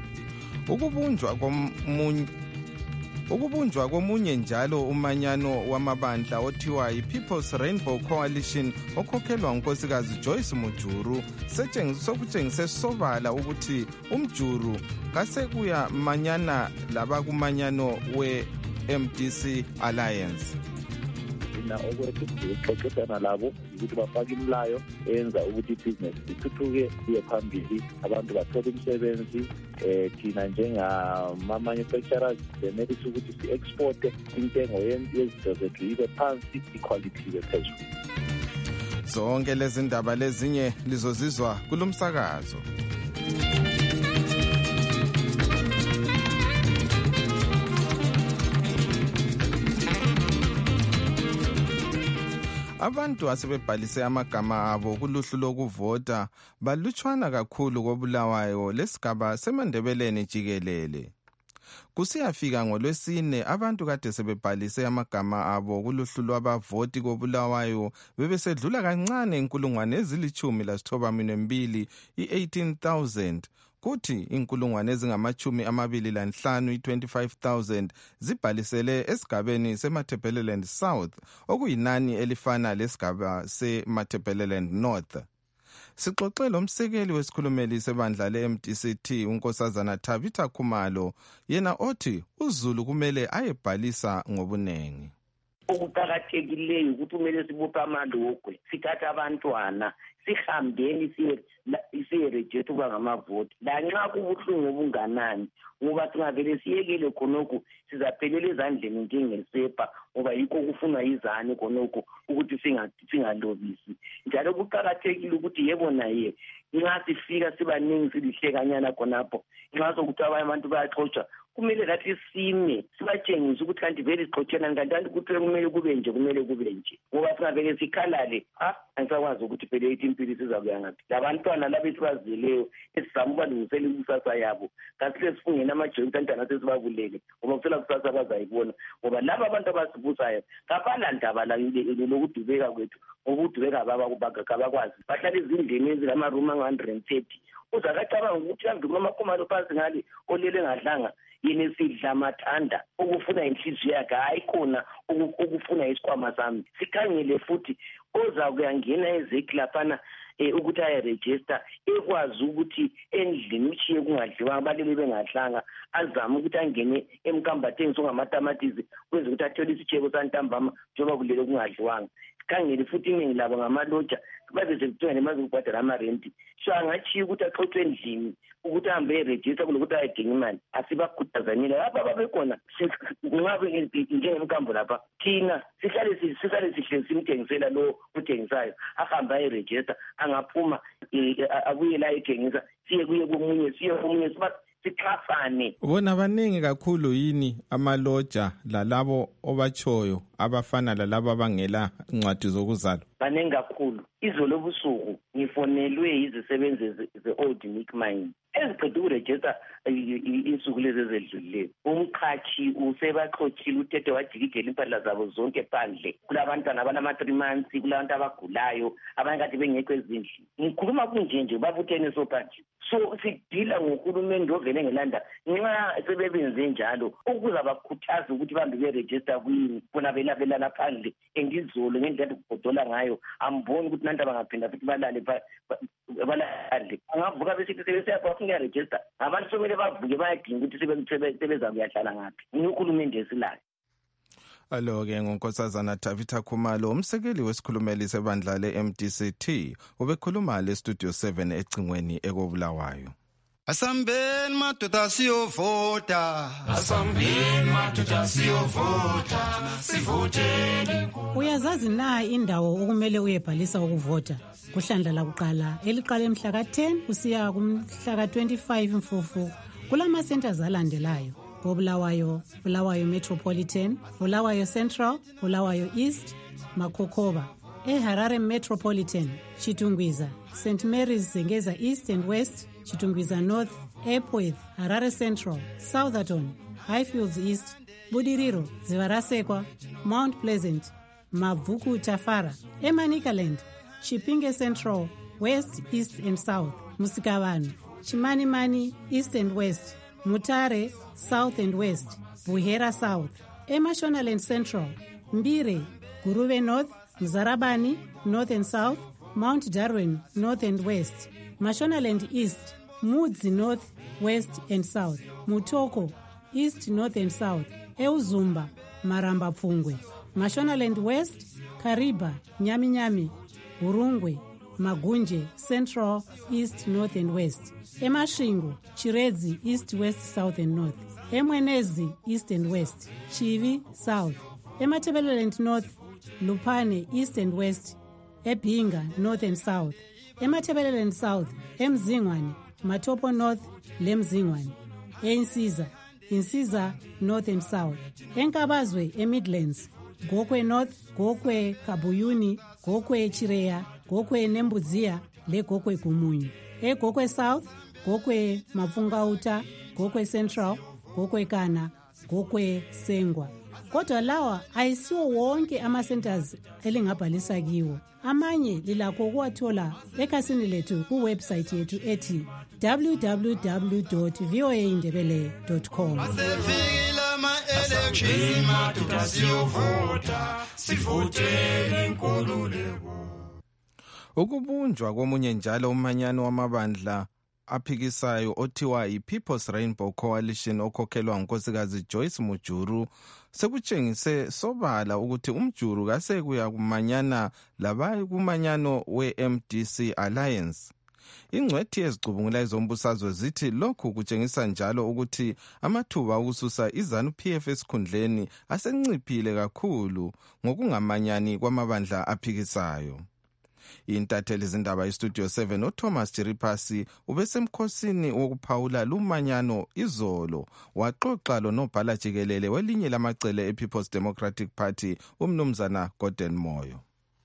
Ukubunjwa komunye njalo umanyano wamabandla othiwa yi-People's Rainbow Coalition okhokhelwa ngunkosikazi Joyce Mujuru sokutshengise sobala ukuthi umjuru kasekuya manyana labakumanyano we-MDC Alliance. Thina okwethu sixoxisana labo ukuthi bafake imlayo eyenza ukuthi ibhizinesi ithuthuke iye phambili, abantu bathole imisebenzi. Thina njengama-manufacturers senelisa ukuthi si-exporte intengo yezinto zethu ibe phansi, iquality ibe phezulu. Zonke lezi ndaba lezinye lizozizwa kulo msakazo. Abantu asebebhalise amagama abo kuluhlu lokuvota balutshwana kakhulu koBulawayo lesigaba semandebeleni jikelele. Kusiyafika ngoLwesine abantu kade sebebhalise amagama abo kuluhlu lwabavoti koBulawayo bebesedlula kancane inkulungwane ezili-12 i-18,000 kuthi inkulungwane ezingama-25 i-25,000 zibhalisele esigabeni seMatabeleland South okuyinani elifana lesigaba seMatabeleland North. Sixoxe lomsekeli wesikhulumeli sebandla le-MDCT unkosazana Tabitha Khumalo yena othi uZulu kumele ayebhalisa ngobunengi. Okuqakathekileyo ukuthi kumele sibophe amalokwe sithathe abantwana sihambeni siye-register ukuba ngamavoti lanxa kubuhlungu obunganani ngoba singavele siyekele khonokho sizaphelela ezandleni njengesepa ngoba yikho kufunwa yizane khonokho ukuthi singalobisi. Njalo kuqakathekile ukuthi yebo naye nxa sifika sibaningi silihlekanyana khonapho nxa sokuthi abanye abantu bayaxotsha kumele lathi sime sibatshengise ukuthi kanti vele sixotshana kanti ukuthi kumele kube nje ngoba singavele sikhalale angisakwazi ukuthi phela ithi impilo sizakuya ngaphi. Labantwana labethu bazeleyo esizama ubalungisela ikusasa yabo kasile sifungeni amajoyinti antwana sesibabulele ngoba kusela kusasa bazayibona ngoba laba abantu abasibusayo kabalandaba lokudubeka kwethu ngoba udubeka kabakwazi bahlala ezindlini ezingamaroom angu-130 uzakacabanga ukuthi kambe amakhumalo phansi ngale olele ngadlanga yini sidla mathanda ukufuna inhliziyo yakhe hayi khona ukufuna isikhwama sami. Sikhangele futhi oza kuyangena ezeki laphana ukuthi ayeregister ekwazi ukuthi endlini uchiye kungadliwa abalele bengadlanga azama ukuthi angene emkambatheni songamatamatisi kwenza ukuthi athole isitshebo santambama njengoba kulele kungadliwanga. Sikhangele futhi iningi labo ngamaloja babe sekuthiwa nemaze ukubhadala amarenti so angachiye ukuthi axoxwe endlini ukuthi ahambe eregister kulokuthi ayedinga imali. Asibakhuthazanile lapha babekhona nxa njengemkambo lapha thina sihlale sihle simthengisela lo uthengisayo ahambe ayeregister angaphuma abuye la ethengisa siye komunye sixhasane. Bona baningi kakhulu yini amaloja lalabo obachoyo abafana lalabo abangela incwadi zokuzalwa? baningi kakhulu. Izolo ebusuku ngifonelwe izisebenzi ze-Old Nick Mine eziqeda ukurejista insuku lezi ezedlulileyo. Umqhashi usebaxothile uthethe wajikijela impahla zabo zonke phandle. Kulabantwana abanama-3 months, kulabantu abagulayo, abanye kade bengekho ezindlini. Ngikhuluma kunje babuthene sophandle. So sidila ngohulumende ovele engelanda nxa sebebenze njalo ukuze bakhuthaze ukuthi bambe berejista kuyini bona belabelana phandle. Engizolo ngendlela kugodola ngayo amboni ukuthi nanti bangaphinda futhi balale angavuka besithi sebesiyabafuna uyarejista abantu somele bavuke bayadinga ukuthi sebeza kuyahlala ngaphi. Uhulumende esilayo. Alo-ke ngunkosazana Davita Khumalo, umsekeli wesikhulumeli sebandla le-MDCT, ubekhuluma le-Studio 7 ecingweni ekobulawayo. Asambeni madoda siyovota, asambeni madoda siyovota, sivoteni. Uyazazi na indawo okumele uyebhalisa ukuvota? Kuhlandla lakuqala eliqala mhla ka-10 kusiya kumhla ka-25 Mfufu kulama centers alandelayo: Bulawayo, Bulawayo Metropolitan, Bulawayo Central, Bulawayo East, Makokoba. Harare Metropolitan, Chitungwiza, St. Mary's Zengeza East and West, Chitungwiza North, Epworth, Harare Central, Southerton, Highfields East, Budiriro, Zivarasekwa, Mount Pleasant, Mavuku Tafara, Emanikaland, Chipinge Central, West, East and South, Musikavanu, Chimanimani, East and West, Mutare, South and West, Buhera South, Emashonaland Central, Mbire, Guruve North, Mzarabani, North and South, Mount Darwin, North and West, Mashonaland East, Mudzi North, West and South, Mutoko, East, North and South, Euzumba, Maramba Pfungwe, Mashonaland West, Kariba, Nyami, Urungwe, Magunje, Central, East, North and West, Emashingo, Chiredzi, East, West, South and North, Emwenezi, East and West, Chivi, South, Ematebeleland North, Lupane, East and West, Ebinga, North and South, Ematebeleland South, Emzingwane, Matopo North, Lemzingwane, Insiza, North and South, Enkabazwe, Midlands, Gokwe North, Gokwe Kabuyuni, Gokwe Chireya, Gokwe Nembuzia, Le Gokwe Kumunyu, Gokwe South, Gokwe Mafungauta, Gokwe Central, Gokwe Kana, Gokwe Sengwa. Kodwa lawa ayisiwo wonke ama-centers elingabhalisa kiwo. Amanye lilakho ukuwathola ekhasini lethu kuwebsite yethu ethi www.voaindebele.com. Masefikile ama-elections madoda siyovota, sivoteni inkululeko. Ukubunjwa komunye njalo umanyano wamabandla aphikisayo othiwa i-People's Rainbow Coalition okhokhelwa ngunkosikazi Joyce Mujuru sekutshengise sobala ukuthi umjuru kasekuya kumanyana labayi kumanyano we-MDC Alliance. Ingcwethi ezicubungula ezombusazwe zithi lokhu kutshengisa njalo ukuthi amathuba okususa iZANU-PF esikhundleni asenciphile kakhulu ngokungamanyani kwamabandla aphikisayo. Intatheli zindaba iStudio 7 uThomas Jiripasi ubesemkhosini wokuphawula lumanyano izolo waxoxa lonobhala jikelele welinye lamacele ePeople's Democratic Party umnumzana Gordon Moyo.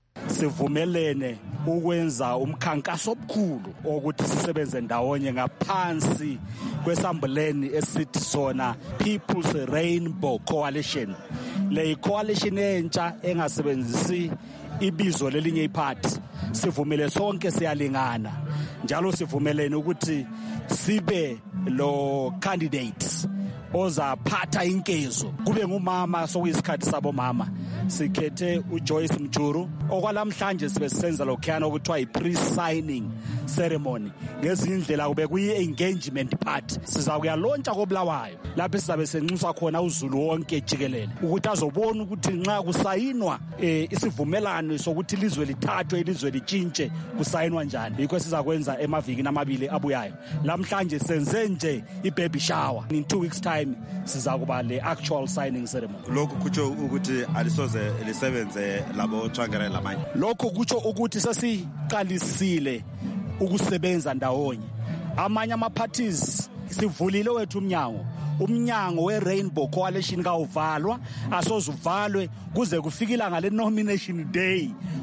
Sivumelene ukwenza umkhankaso omkhulu ukuthi sisebenze ndawonye ngaphansi kwesambuleni esithi sona People's Rainbow Coalition. Le coalition entsha engasebenzisi ibizo lelinye iphathi. Sivumele sonke siyalingana njalo sivumelene ukuthi sibe lo candidates ozaphatha inkezo kube ngumama sokuyisikhathi sabo mama. Sikhethe uJoyce Mjuru okwalamhlanje sibe sisenza lokhuyana okuthiwa i-pre-signing ceremony. Ngezindlela kube kuyi-engagement party. Siza kuyalontsha kobulawayo lapho sizabe senxusa khona uZulu wonke jikelele ukuthi azobona ukuthi nxa kusayinwa isivumelano sokuthi ilizwe lithathwe ilizwe litshintshe kusayinwa njani. Yikho sizakwenza emavikini amabili abuyayo. Lamhlanje senze nje i-baby shower. In 2 weeks time siza kuba le actual signing ceremony. Lokhu kutsho ukuthi alisoze lisebenze labo Tsvangirai lamanye. Lokho kutsho ukuthi sesiqalisile ukusebenza ndawonye. Amanye ama-parties sivulile wethu umnyango we-Rainbow Coalition kawuvalwa, asozuvalwe kuze kufikila ngale nomination day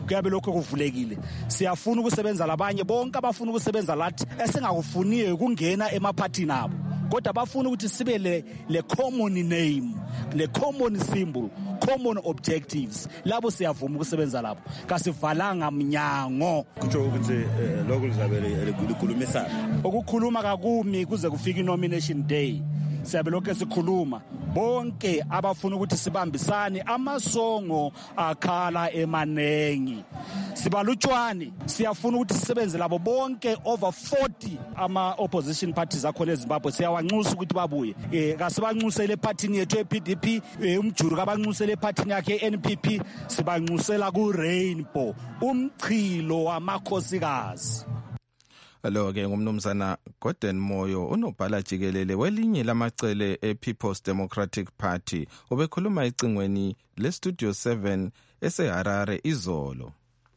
kuyabe lokho kuvulekile. Siyafuna ukusebenza labanye bonke abafuna ukusebenza lathi esingakufuniyo ukungena emaphathini abo, kodwa bafuna ukuthi sibe le common name, le common symbol, common objectives. Labo siyavuma ukusebenza labo, kasivalanga mnyango. Kutsho ukuthi lokhu lizabe likhulumisana ukukhuluma kakumi kuze kufike i-nomination day. Siyabe lokho sikhuluma bonke abafuna ukuthi sibambisane, amasongo akhala emanengi, sibalutshwane. Siyafuna ukuthi sisebenze labo bonke over 40 ama-opposition parties akhona eZimbabwe. Siyawanxusa ukuthi babuye, kasibanxusele ephathini yethu e-PDP, umjuru kabanxusele ephathini yakhe e-NPP, sibanxusela ku-Rainbow, umchilo wamakhosikazi. Lo-ke ngumnumzana Gordon Moyo, unobhala jikelele welinye lamacele e-People's Democratic Party, ubekhuluma ecingweni le-Studio 7 eseHarare izolo.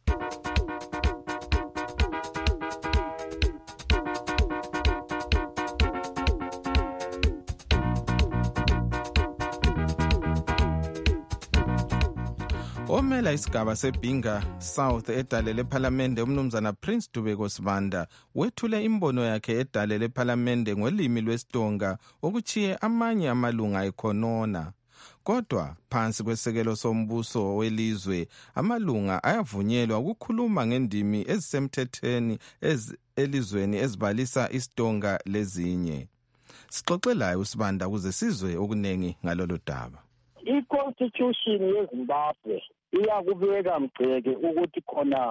Omela isigaba seBinga South edale lephalamende umnumzana Prince Dubeko Sibanda wethule imbono yakhe edale lephalamende ngolimi lwesiTonga okuchiye amanye amalunga ekhonona. Kodwa phansi kwesekelo sombuso welizwe amalunga ayavunyelwa ukukhuluma ngendimi ezisemthethweni elizweni ezibalisa isiTonga lezinye. Sixoxelayo uSibanda kuze sizwe okunengi ngalolu daba. I-Constitution yeZimbabwe iyakubeka mgceke ukuthi khona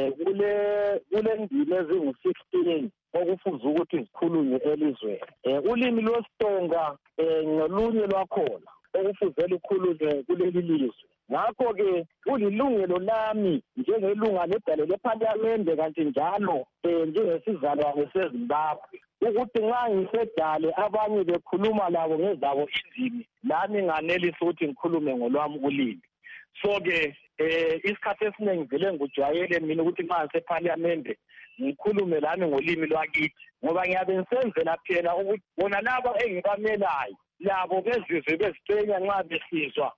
kule ndimi ezingu-16 okufuze ukuthi zikhulunywe elizweni. Ulimi lwesiTonga ngolunye lwakhona okufuze lukhulunywe kuleli lizwe. Ngakho-ke kulilungelo lami njengelunga ledale lephalamende kanti njalo njengesizalwane seZimbabwe ukuthi nxa ngisedale abanye bekhuluma labo ngezabo indimi, lami nganelisa ukuthi ngikhulume ngolwami ulimi. So-ke isikhathi esiningi vele ngijwayele mina ukuthi nxa ngisephalamende ngikhulume lami ngolimi lwakithi, ngoba ngiyabe ngisenzela phela ukuthi bona laba engibamelayo labo bezizwe bezicenya nxa besizwa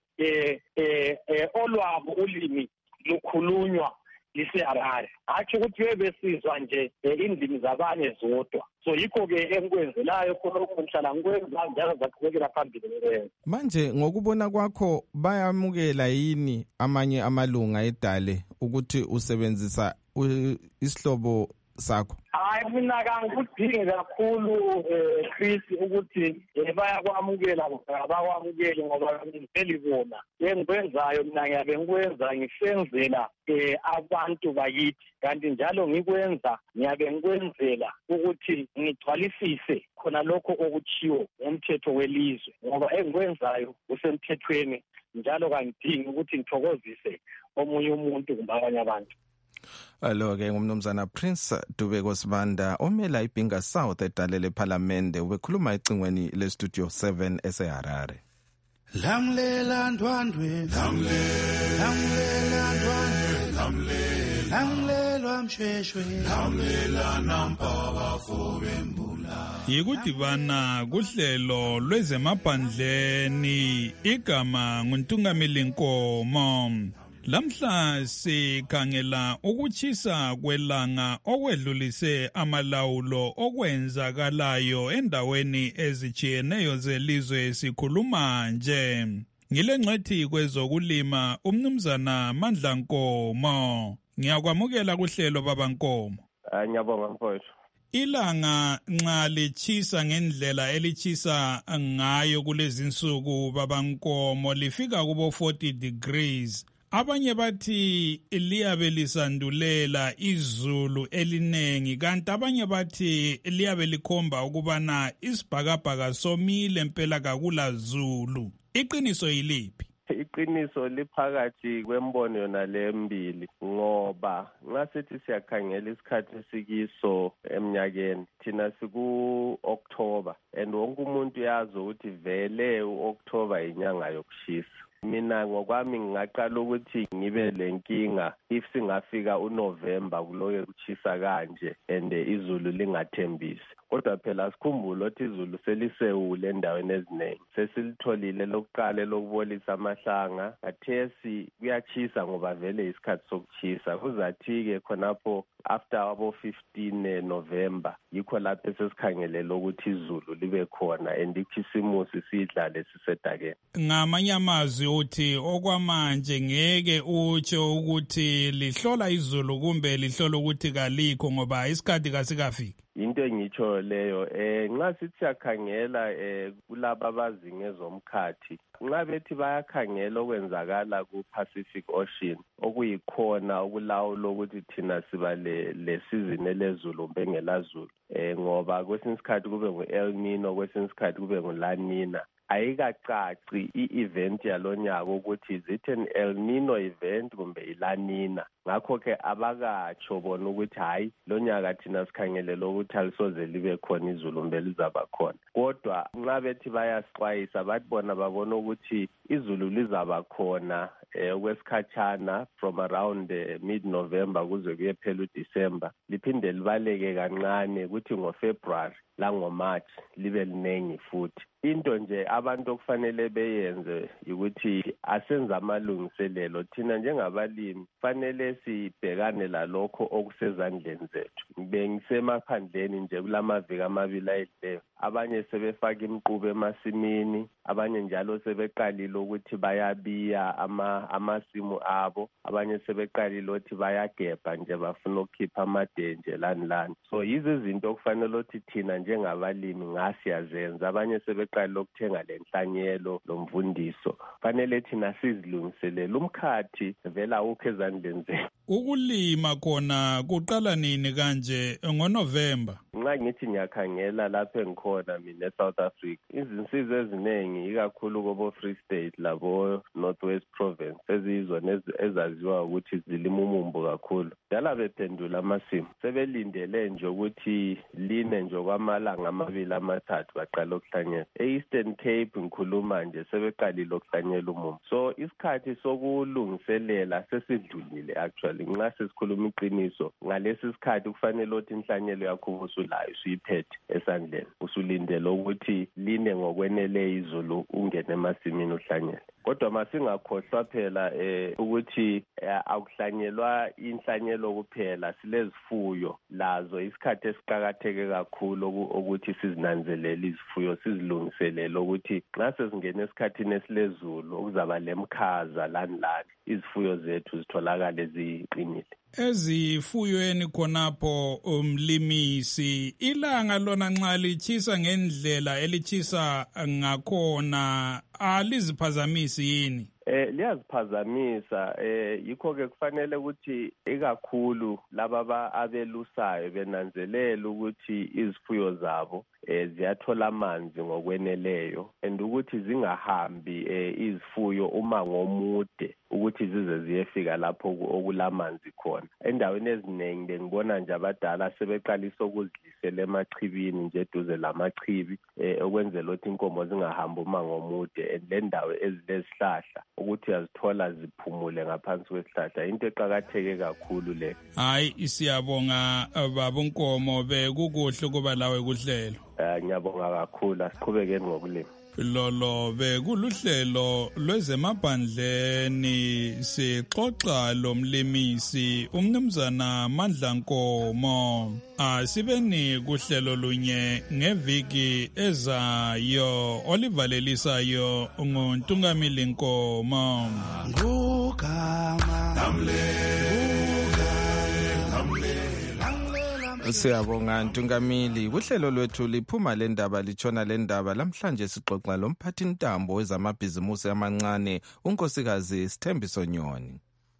olwabo ulimi lukhulunywa liseHarare, hatshi ukuthi besizwa nje indimi zabanye zodwa. So yikho-ke engikwenzelayo khona okumhlala ngikwenza njalo zaqhubekela phambili ngikwenza. Manje ngokubona kwakho bayamukela yini amanye amalunga edale ukuthi usebenzisa isihlobo sakho? Hayi, mina kangikudingi kakhulu Chris ukuthi bayakwamukela abakwamukeli, ngoba ngiveli bona engikwenzayo mina ngiyabe ngikwenza ngisenzela abantu bakithi, kanti njalo ngikwenza ngiyabe ngikwenzela ukuthi ngigcwalisise khona lokho okuchiwo ngomthetho welizwe, ngoba engikwenzayo usemthethweni njalo kangidingi ukuthi ngithokozise omunye umuntu kumbe abanye abantu. Alo-ke ngumnumzana Prince Dubeko Sibanda omela iBinga South edale lephalamende ubekhuluma ecingweni le-Studio 7 eseHarare. Lamlela ndwandwe, lamlela ndwandwe, lamlelwa mshweshwe, lamlela nampa bafobembula. Yikudibana kuhlelo lwezemaphandleni, igama nguNtungameli Nkomo. Lamhla sikhangela ukuchisa kwelanga okwedlulise amalawulo okwenzakalayo endaweni ezijiyeneyo zelizwe. Sikhuluma nje ngile ngcwethi kwezokulima umnumzana Mandla Nkomo. Ngiyakwamukela kuhlelo baba Nkomo. Ngiyabonga mfowethu. Ilanga nxa lichisa ngendlela elichisa ngayo kulezi insuku baba Nkomo lifika kubo 40 degrees. Abanye bathi liyabe lisandulela izulu elinengi, kanti abanye bathi liyabe likhomba ukubana isibhakabhaka somile impela kakula zulu. Iqiniso yiliphi? Iqiniso liphakathi kwembono yona lembili, ngoba nxa sithi siyakhangela isikhathi esikiso eminyakeni thina siku-October, and wonke umuntu yazi ukuthi vele u-October inyanga yokushisa. mina ngokwami ngingaqala ukuthi ngibe lenkinga if singafika uNovember kuloke kuchisa kanje and izulu lingathembisi. Kodwa phela sikhumbule ukuthi izulu selisewule endaweni eziningi. Sesilitholile lokuqala lokubolisa amahlanga. Kathesi kuyachisa ngoba vele isikhathi sokuchisa. Kuzathi-ke khonapho after abo 15 November yikho lapho sesikhangelela ukuthi izulu libe khona and ikhisimusi sidlale sisedakeni. Ngamanye amazwi uthi okwamanje ngeke utsho ukuthi lihlola izulu kumbe lihlola ukuthi kalikho ngoba isikhathi kasikafiki. Into engitsho leyo nxa sithi siyakhangela kulabo abazi ngezomkhathi nxa bethi bayakhangela okwenzakala ku-Pacific Ocean okuyikhona okulawula ukuthi thina siba le season elezulu bengelazulu ngoba kwesinye isikhathi kube ngu-El Nino kwesinye isikhathi kube ngu-La Nina. Ayikacaci i-event yalonyaka ukuthi is it an El Nino event kumbe i-La Nina. Ngakho-ke abakatsho bona ukuthi hayi lonyaka thina sikhangelela ukuthi alisoze libe khona izulu mbe lizaba khona. Kodwa nxa bethi bayasixwayisa bathi bona babona ukuthi izulu lizaba khona okwesikhatshana from around mid-November kuze kuyephela uDecember. Liphinde libaleke kancane ukuthi ngoFebruary langoMarch libe linengi futhi. Into nje abantu okufanele beyenze ukuthi asenze amalungiselelo. Thina njengabalimi fanele sibhekane lalokho okusezandleni zethu. Bengisemaphandleni nje kulamaviki amabili ayedleyo. Abanye sebefaka imiqubo emasimini, abanye njalo sebeqalile ukuthi bayabiya amasimu abo, abanye sebeqalile ukuthi bayagebha nje bafuna ukukhipha amadenje lani. So yizo izinto okufanele ukuthi thina njengabalimi ngasiyazenza. Abanye sebeqalile ukuthenga lenhlanyelo lomvundiso. Fanele thina sizilungiselele umkhathi vela awukho ezandleni zethu. Ukulima khona kuqala nini kanje ngoNovember? Nxa ngithi ngiyakhangela lapho engikhona mina eSouth Africa izinsiza eziningi ikakhulu kobo Free State labo Northwest Province ezizona ezaziwa ukuthi zilima umumbu kakhulu. Dala bephendula amasimu sebelindele nje ukuthi line nje kwamalanga amabili amathathu baqala ukuhlanyela. E-Eastern Cape ngikhuluma nje sebeqalile ukuhlanyela umumbu. So isikhathi sokulungiselela sesidlulile actually. Nxa sesikhuluma iqiniso ngalesi sikhathi kufanele ukuthi inhlanyelo yakho usulayo usuyiphethe esandleni usulindele ukuthi line ngokwenele izulu ungene emasimini uhlanyele. Kodwa masingakhohlwa phela ukuthi akuhlanyelwa inhlanyelo kuphela silezifuyo lazo isikhathi esiqhakatheke kakhulu ukuthi sizinanzelele izifuyo sizilungiselele ukuthi nxa sesingena esikhathini esilezulu okuzaba lemkhaza lani izifuyo zethu zitholakale ziqinile. Ezifuyweni khonapho umlimisi ilanga lona nxa lichisa ngendlela elichisa ngakhona aliziphazamisi yini? Liyaziphazamisa yikho ke kufanele ukuthi ikakhulu laba abelusayo benanzelela ukuthi izifuyo zabo ziyathola amanzi ngokweneleyo and ukuthi zingahambi izifuyo umango omude ukuthi zize ziyefika lapho okulamanzi khona. Endaweni eziningi ngibona nje abadala sebeqalisa ukuzidlisela emachibini nje eduze lamachibi okwenzela ukuthi inkomo zingahambi umango omude and le ndawo ezilezihlahla ukuthi yazithola ziphumule ngaphansi kwesihlahla. Into eqhakatheke kakhulu le. Hayi siyabonga babunkomo bekukuhle kuba lawe kuhlelo. Ngiyabonga kakhulu asiqhubekeni ngokulima. Lolo bekuluhlelo lwezemaphandleni sixoxa lomlimisi umnumzana Mandla Nkomo. Asibeni kuhlelo lunye ngeviki ezayo olivalelisayo nguNtungamili Nkomo. Ngugama Siyabonga Ntungamili. Kuhlelo lwethu liphuma le ndaba litshona le ndaba. Lamhlanje sixoxa lomphathi ntambo wezamabhizimusi amancane unkosikazi Sithembiso Nyoni.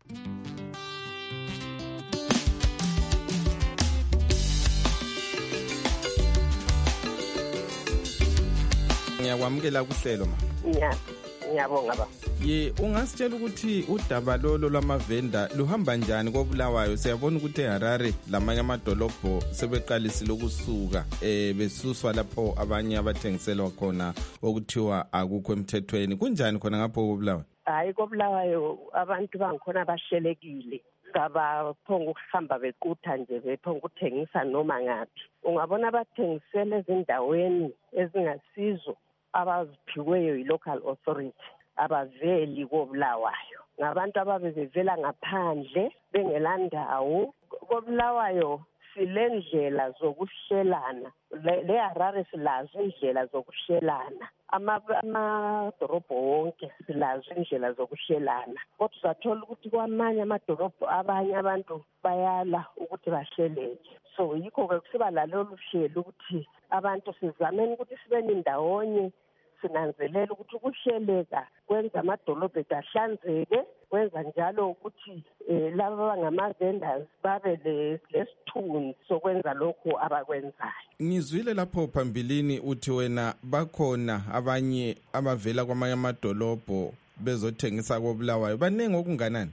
Ngiyakwamukela kuhlelo ma. Ngiyabonga baba. Ungasitshela ukuthi udaba lolo lwamavenda luhamba njani koBulawayo? Siyabona ukuthi eHarare lamanye amadolobho sebeqalisile ukusuka besuswa lapho abanye abathengiselwa khona okuthiwa akukho emthethweni. Kunjani khona ngapho koBulawayo? Hayi koBulawayo abantu bangikhona bahlelekile. Abaphonga ukuhamba bequtha nje bephonga ukuthengisa noma ngaphi. Ungabona abathengisela ezindaweni ezingasizo abaziphiweyo yi-local authority abaveli koBulawayo. Ngabantu ababevela ngaphandle bengelandawo. koBulawayo silendlela zokuhlelana. Le Harare silazo indlela zokuhlelana. Amadorobho wonke silazo indlela zokuhlelana. Kodwa uzathola ukuthi kwamanye amadorobho abanye abantu bayala ukuthi bahleleke. So yikho-ke kusiba lalolu hlelo ukuthi abantu sizameni ukuthi sibe nindawonye sinanzelela ukuthi ukuhleleka kwenza amadolobho ahlanzeke, kwenza njalo ukuthi laba abangama-vendors babe lesithunzi sokwenza lokhu abakwenzayo. Ngizwile lapho phambilini uthi wena bakhona abanye abavela kwamanye amadolobho bezothengisa koBulawayo. Baningi okunganani?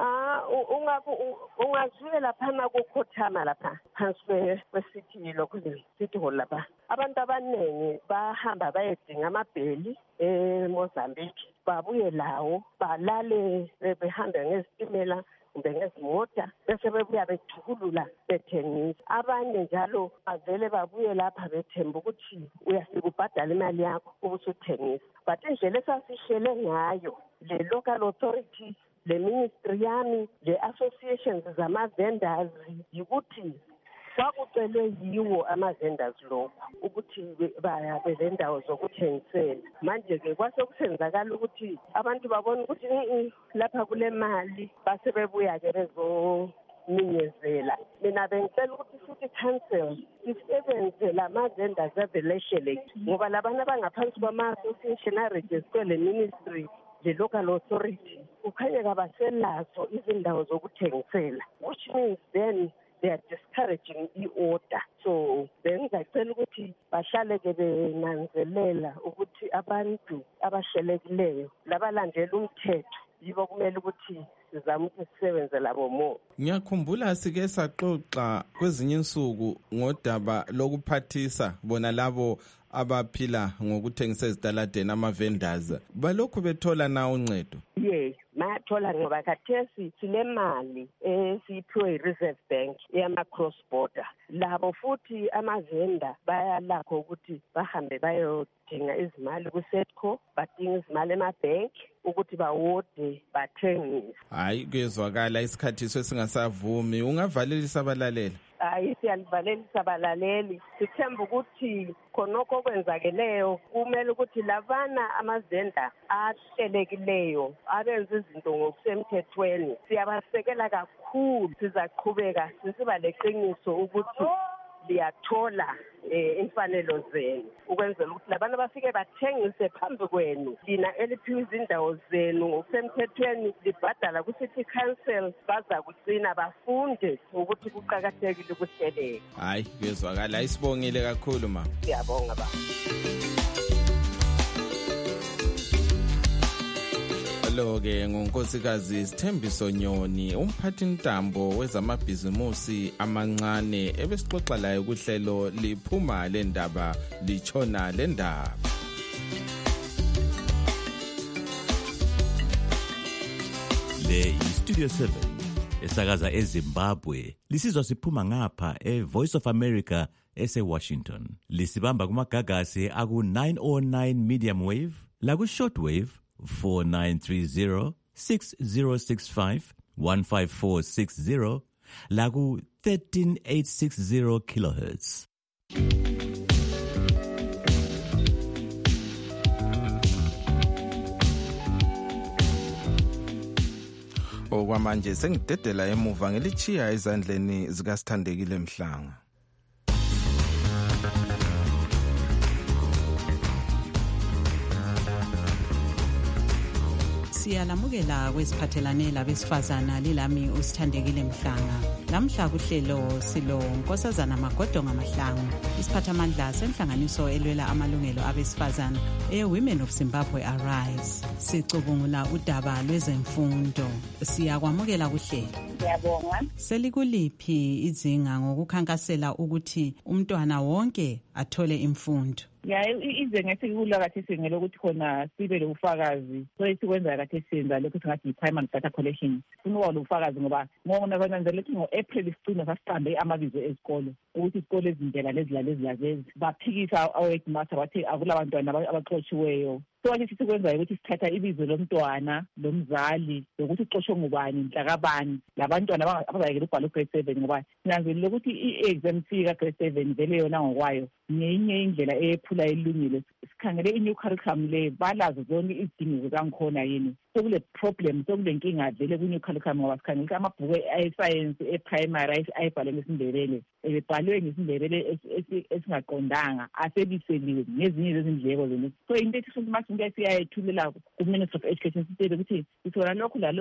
Ungazwile laphana kukhothama lapha phansi kwesithi lokho city hall lapha. Abantu abaningi bahamba bayedinga amabheli eMozambique, babuye lawo balale behambe ngezitimela kumbe ngezimota bese bebuya bethukulula bethengisa. Abanye njalo bavele babuye lapha bethemba ukuthi uyasikubhadala imali yakho ukuthi uthengise. But indlela esasihlele ngayo le local authority, le ministry yami, le associations zama-vendors, yikuthi kwakucelwe yiwo ama-vendors lokho ukuthi bayabe lendawo zokuthengisela. Manje-ke kwase kusenzakala ukuthi abantu babona ukuthi lapha kule mali base bebuya-ke bezoninyezela. Mina bengicela ukuthi city council isebenze lama-vendors avelesheleke ngoba labantu abangaphansi kwama-association arejistwe le ministry, the local authority, kukhanya kabaselazo izindawo zokuthengisela, which means then they are discouraging i-order. So bengicela ukuthi bahlale-ke benanzelela ukuthi abantu abahlelekileyo labalandela umthetho yibo kumele ukuthi sizame ukuthi sisebenze labo mo. Ngiyakhumbula sike saxoxa kwezinye insuku ngodaba lokuphathisa bona labo abaphila ngokuthengisa ezitaladeni ama-vendors. Balokhu bethola na uncedo? Yes, bayathola ngoba khathesi sile mali esiyiphiwe yi-Reserve Bank eyama-cross border. Labo futhi ama-vendor bayalakho ukuthi bahambe bayodinga izimali ku-SETCO, badinga izimali emabhenki ukuthi bawode bathengise. Hayi, kuyezwakala isikhathi esingasavumi. Ungavalelisa abalaleli? Hayi, siyalivalelisa abalaleli. Sithemba ukuthi khonokho okwenzakeleyo kumele ukuthi labana amazenda ahlelekileyo abenza izinto ngokusemthethweni siyabasekela kakhulu. Sizaqhubeka sisiba leqiniso ukuthi liyathola imfanelo zenu ukwenzela ukuthi labantu bafike bathengise phambi kwenu. Lina eliphiwa izindawo zenu ngokusemthethweni libhadala ku-city council, baza kugcina bafunde ukuthi kuqakathekile ukuhleleka. Hayi, kuyezwakala. Isibongile kakhulu ma. Siyabonga ba. Lo-ke ngunkosikazi Sithembiso Nyoni, umphathintambo wezamabhizimusi amancane ebesixoxa laye kuhlelo liphuma le ndaba litshona le ndaba. Le iStudio 7 esakaza eZimbabwe lisizwa siphuma ngapha eVoice of America ese-Washington. Lisibamba kumagagasi aku-909 medium wave laku-shortwave 4930 6065 15460 laku 13860 kilohertz. Okwamanje sengidedela emuva ngelichiya ezandleni zikaSithandekile Mhlanga. Siyalamukela kwesiphathelane labesifazana lilami uSithandekile Mhlanga. Lamhla kuhlelo silo Nkosazana Magodonga Mahlangu, isiphathamandla senhlanganiso elwela amalungelo abesifazana Women of Zimbabwe Arise. Sicubungula udaba lwezemfundo. Siyakwamukela kuhlelo. Ngiyabonga. Selikuliphi izinga ngokukhankasela ukuthi umntwana wonke athole imfundo? ize ngesikula kathesi ngelokuthi khona sibe lobufakazi so esikwenza kathesi senza lokhu singathi primary data collection funa ukuba lobufakazi ngoba nanzela ukuthi ngo-April sigcina sasiqambe amabizo ezikolo ukuthi isikolo ezindlela lezi baphikisa awedmaster bathi akula bantwana abaxotshiweyo so ake sikwenzayo ukuthi sithatha ibizo lomntwana lomzali lokuthi uxoshwe ngubani mhlakabani labantwana abazayekela ukubhala grade 7 ngoba sinanzelile ukuthi i-exam fee ka grade 7 vele yona ngokwayo ngenye indlela ephula ilungile sikhangele i-new curriculum le balazo zonke izidingo zikaNkhona yini sokule problem sokule nkinga vele ku-new curriculum ngoba sikhangele ukuthi amabhuku e-science e-primary ayibhalwe ngesindebele ebhalwe ngesindebele esingaqondanga asebiseliwe ngezinye zezindleko zona so into ethi futhi mase into siyayethulela ku-Ministry of Education sitele ukuthi sithola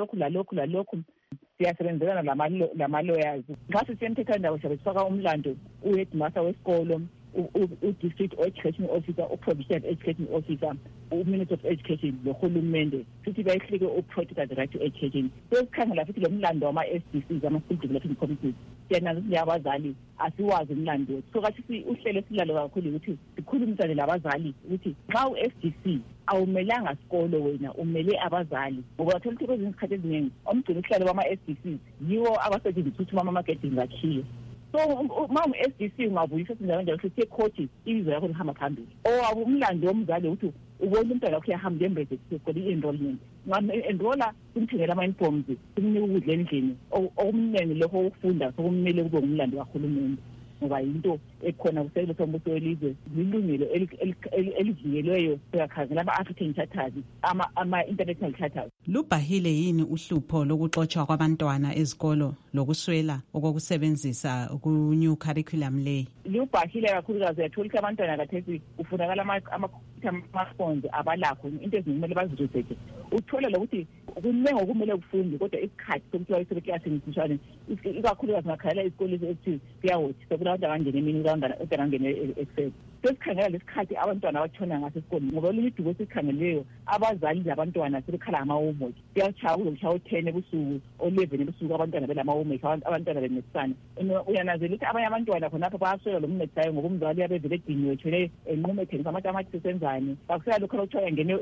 lokhu siyasebenzelana lama-lawyers nxa sisemthethwandaba siyabe sifaka umlando u-headmaster wesikolo u-district education officer u-provincial education officer u-Minister of Education lohulumende futhi bayihlike u-protect the right to education so sikhangela futhi lo mlando wama-SDCs ama-school development committees siyananza ukuthi abazali asiwazi umlando so kathi uhlelo silalo kakhulu ukuthi sikhulumisane labazali ukuthi nxa u-SDC awumelanga sikolo wena umele abazali ngoba wathola ukuthi kwezinye izikhathi eziningi omgcini uhlalo wama-SDCs yiwo abasetshenziswa ukuthi umama-marketing akhiye so uma u-SDC ungabuyisa sinjalo ukuthi ekhoti ibizo yakho lihamba phambili umlando womzali ukuthi ubona umntwana wakho uyahamba embreze sesikole i-enrollment enrolla simthengela ama-uniforms simnika ukudla endlini okumningi lokho okufunda sokumele kube ngumlando kahulumende ngoba yinto ekhona kusekelo sombuso welizwe lilungelo elivikelweyo siyakhangela ama-African charters ama-international charters. Lubhahile yini uhlupho lokuxotshwa kwabantwana ezikolo lokuswela okokusebenzisa ku-new curriculum le? Lubhahile kakhulukazi uyathola ukuthi abantwana kathesi kufunakala ama-phones abalakho into ezikumele baziresethe uthola lokuthi kunengi okumele kufunde kodwa isikhathi sokuthi wayesele eklasini sishane ikakhulukazi ngakhalela isikole esithi kuyawothi sekulabantu abangena emini angene e-excel sesikhangela lesikhathi abantwana abatshona ngaso esikoleni ngoba olunye idubo esikhangeleyo abazali zabantwana sebekhala ama-homework kuyatshaya kuzokushaya u-10 ebusuku o-11 ebusuku abantwana belama-homework abantwana bencedisana uyananzela ukuthi abanye abantwana khonapho bayaswela lo mncedisayo ngoba umzali uyabevele ediniwe ethwele enqumo ethengisa amatamatisi senzani bakusela lokho lokuthiwa ngene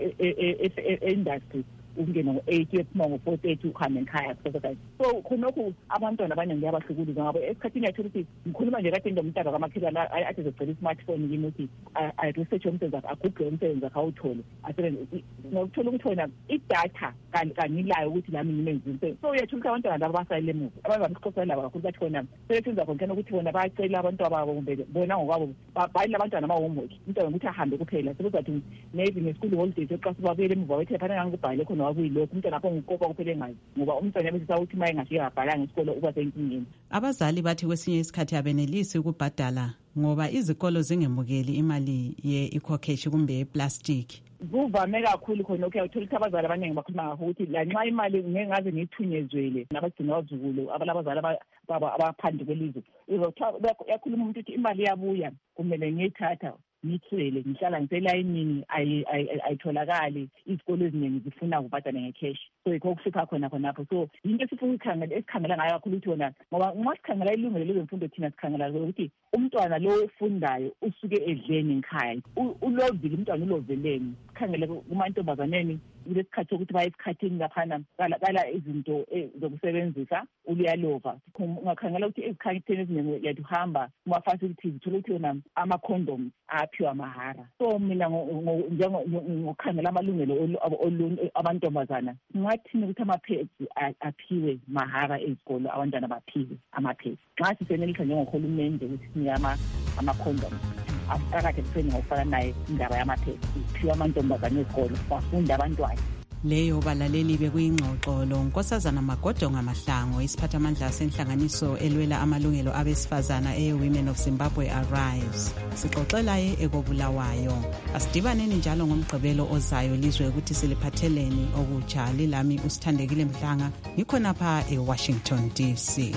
e-industry ukungena ngo-8 uyephuma ngo-4:30 uhambe ekhaya so khonokho abantwana abaningi yabahlukuluza ngabo esikhathini yathola ukuthi ngikhuluma nje kade ngomntaka kamakhelwane athi ezogcela i-smartphone kimi ukuthi research umsebenzi wakhe agugule umsebenzi wakhe awuthole ngokuthola ukuthi wena idatha kangilayo ukuthi lami ngimenzile so uyathola ukuthi abantwana labo basayile emuva abanye babisiqosela labo kakhulu bathi khona sebesenza khonkena ukuthi bona bayacela abantu ababo kumbe bona ngokwabo bayile abantwana ama-homework umntwana ukuthi ahambe kuphela sebezathi maybe ngesikulu holidays exa babuyele emuva wethi phana ngangikubhalele khona wakuyilokhu umntwana apho ngukopa kuphele ngayo ngoba umntwana yabesisa ukuthi uma engafika abhalanga isikolo uba senkingeni. Abazali bathi kwesinye isikhathi abenelisi ukubhadala ngoba izikolo zingemukeli imali ye-ecocash kumbe ye-plastic. Kuvame kakhulu khona uthola ukuthi abazali abaningi bakhuluma ngakho ukuthi lanxa imali ngeke ngaze ngiyithunyezwele nabagcina wazukulu abalabazali abaphandle kwelizwe yakhuluma umuntu ukuthi imali yabuya kumele ngiyithatha ngithwele ngihlala ngiselayinini ayitholakali izikolo eziningi zifuna kubhadala ngecash so yikho kuhlupha khonapho so yinto esikhangela ngayo kakhulu ukuthi wona ngoba nxa sikhangela ilungelo lezemfundo thina sikhangela ukuthi umntwana lo ofundayo usuke edleni ngikhaya ulovile umntwana uloveleni sikhangele kumantombazaneni kulesikhathi sokuthi baye esikhathini laphana kala izinto zokusebenzisa uluyalova ungakhangela ukuthi ezikhathini eziningi yaduhamba kuma-facilities uthola ukuthi yona ama-condoms aphiwa mahara so mina ngokukhangela amalungelo amantombazana ngathini ukuthi ama-pads aphiwe mahara ezikolo abantwana baphiwe ama-pads nxa sisenelisa njengohulumende ukuthi sinike ama-condoms akade kutheni ngokufana naye indaba yama-pads iphiwa amantombazana ezikolo bafunda abantwana. Leyo balaleli bekuyingxoxo lo Nkosazana Magodonga Mahlango isiphathamandla senhlanganiso elwela amalungelo abesifazana e-Women of Zimbabwe Arise. Sixoxela ekobulawayo. Asidibaneni njalo ngomgqibelo ozayo lizwe ukuthi siliphatheleni okutsha. Lilami uSithandekile Mhlanga ngikhonapha eWashington DC.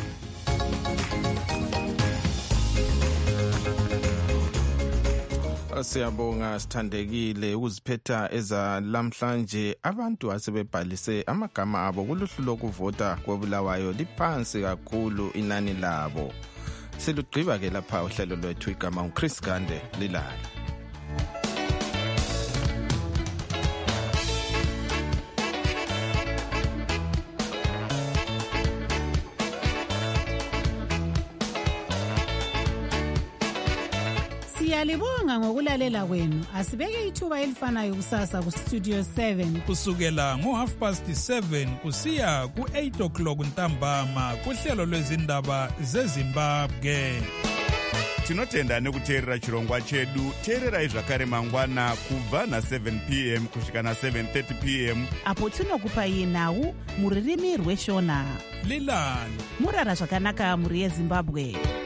Siyabonga Sithandekile ukuziphetha ezalamhlanje abantu asebebhalise amagama abo kuluhlu lokuvota kobulawayo liphansi kakhulu inani labo. Silugqiba ke lapha uhlelo lwethu igama uChris Gande lilala. Siyalibonga ngokulalela kwenu. Asibeke ithuba elifanayo kusasa kustudio 7 kusukela ngo7:30 kusiya ku8 ntambama kuhlelo lwezindaba zeZimbabwe. Tinotenda nekuteerera chirongwa chedu. Teererai zvakare mangwana kubva na7 p.m. kusvika na7:30 p.m. apo tinokupai nhau muririmi rweshona. Lilani murara zvakanaka muri yeZimbabwe.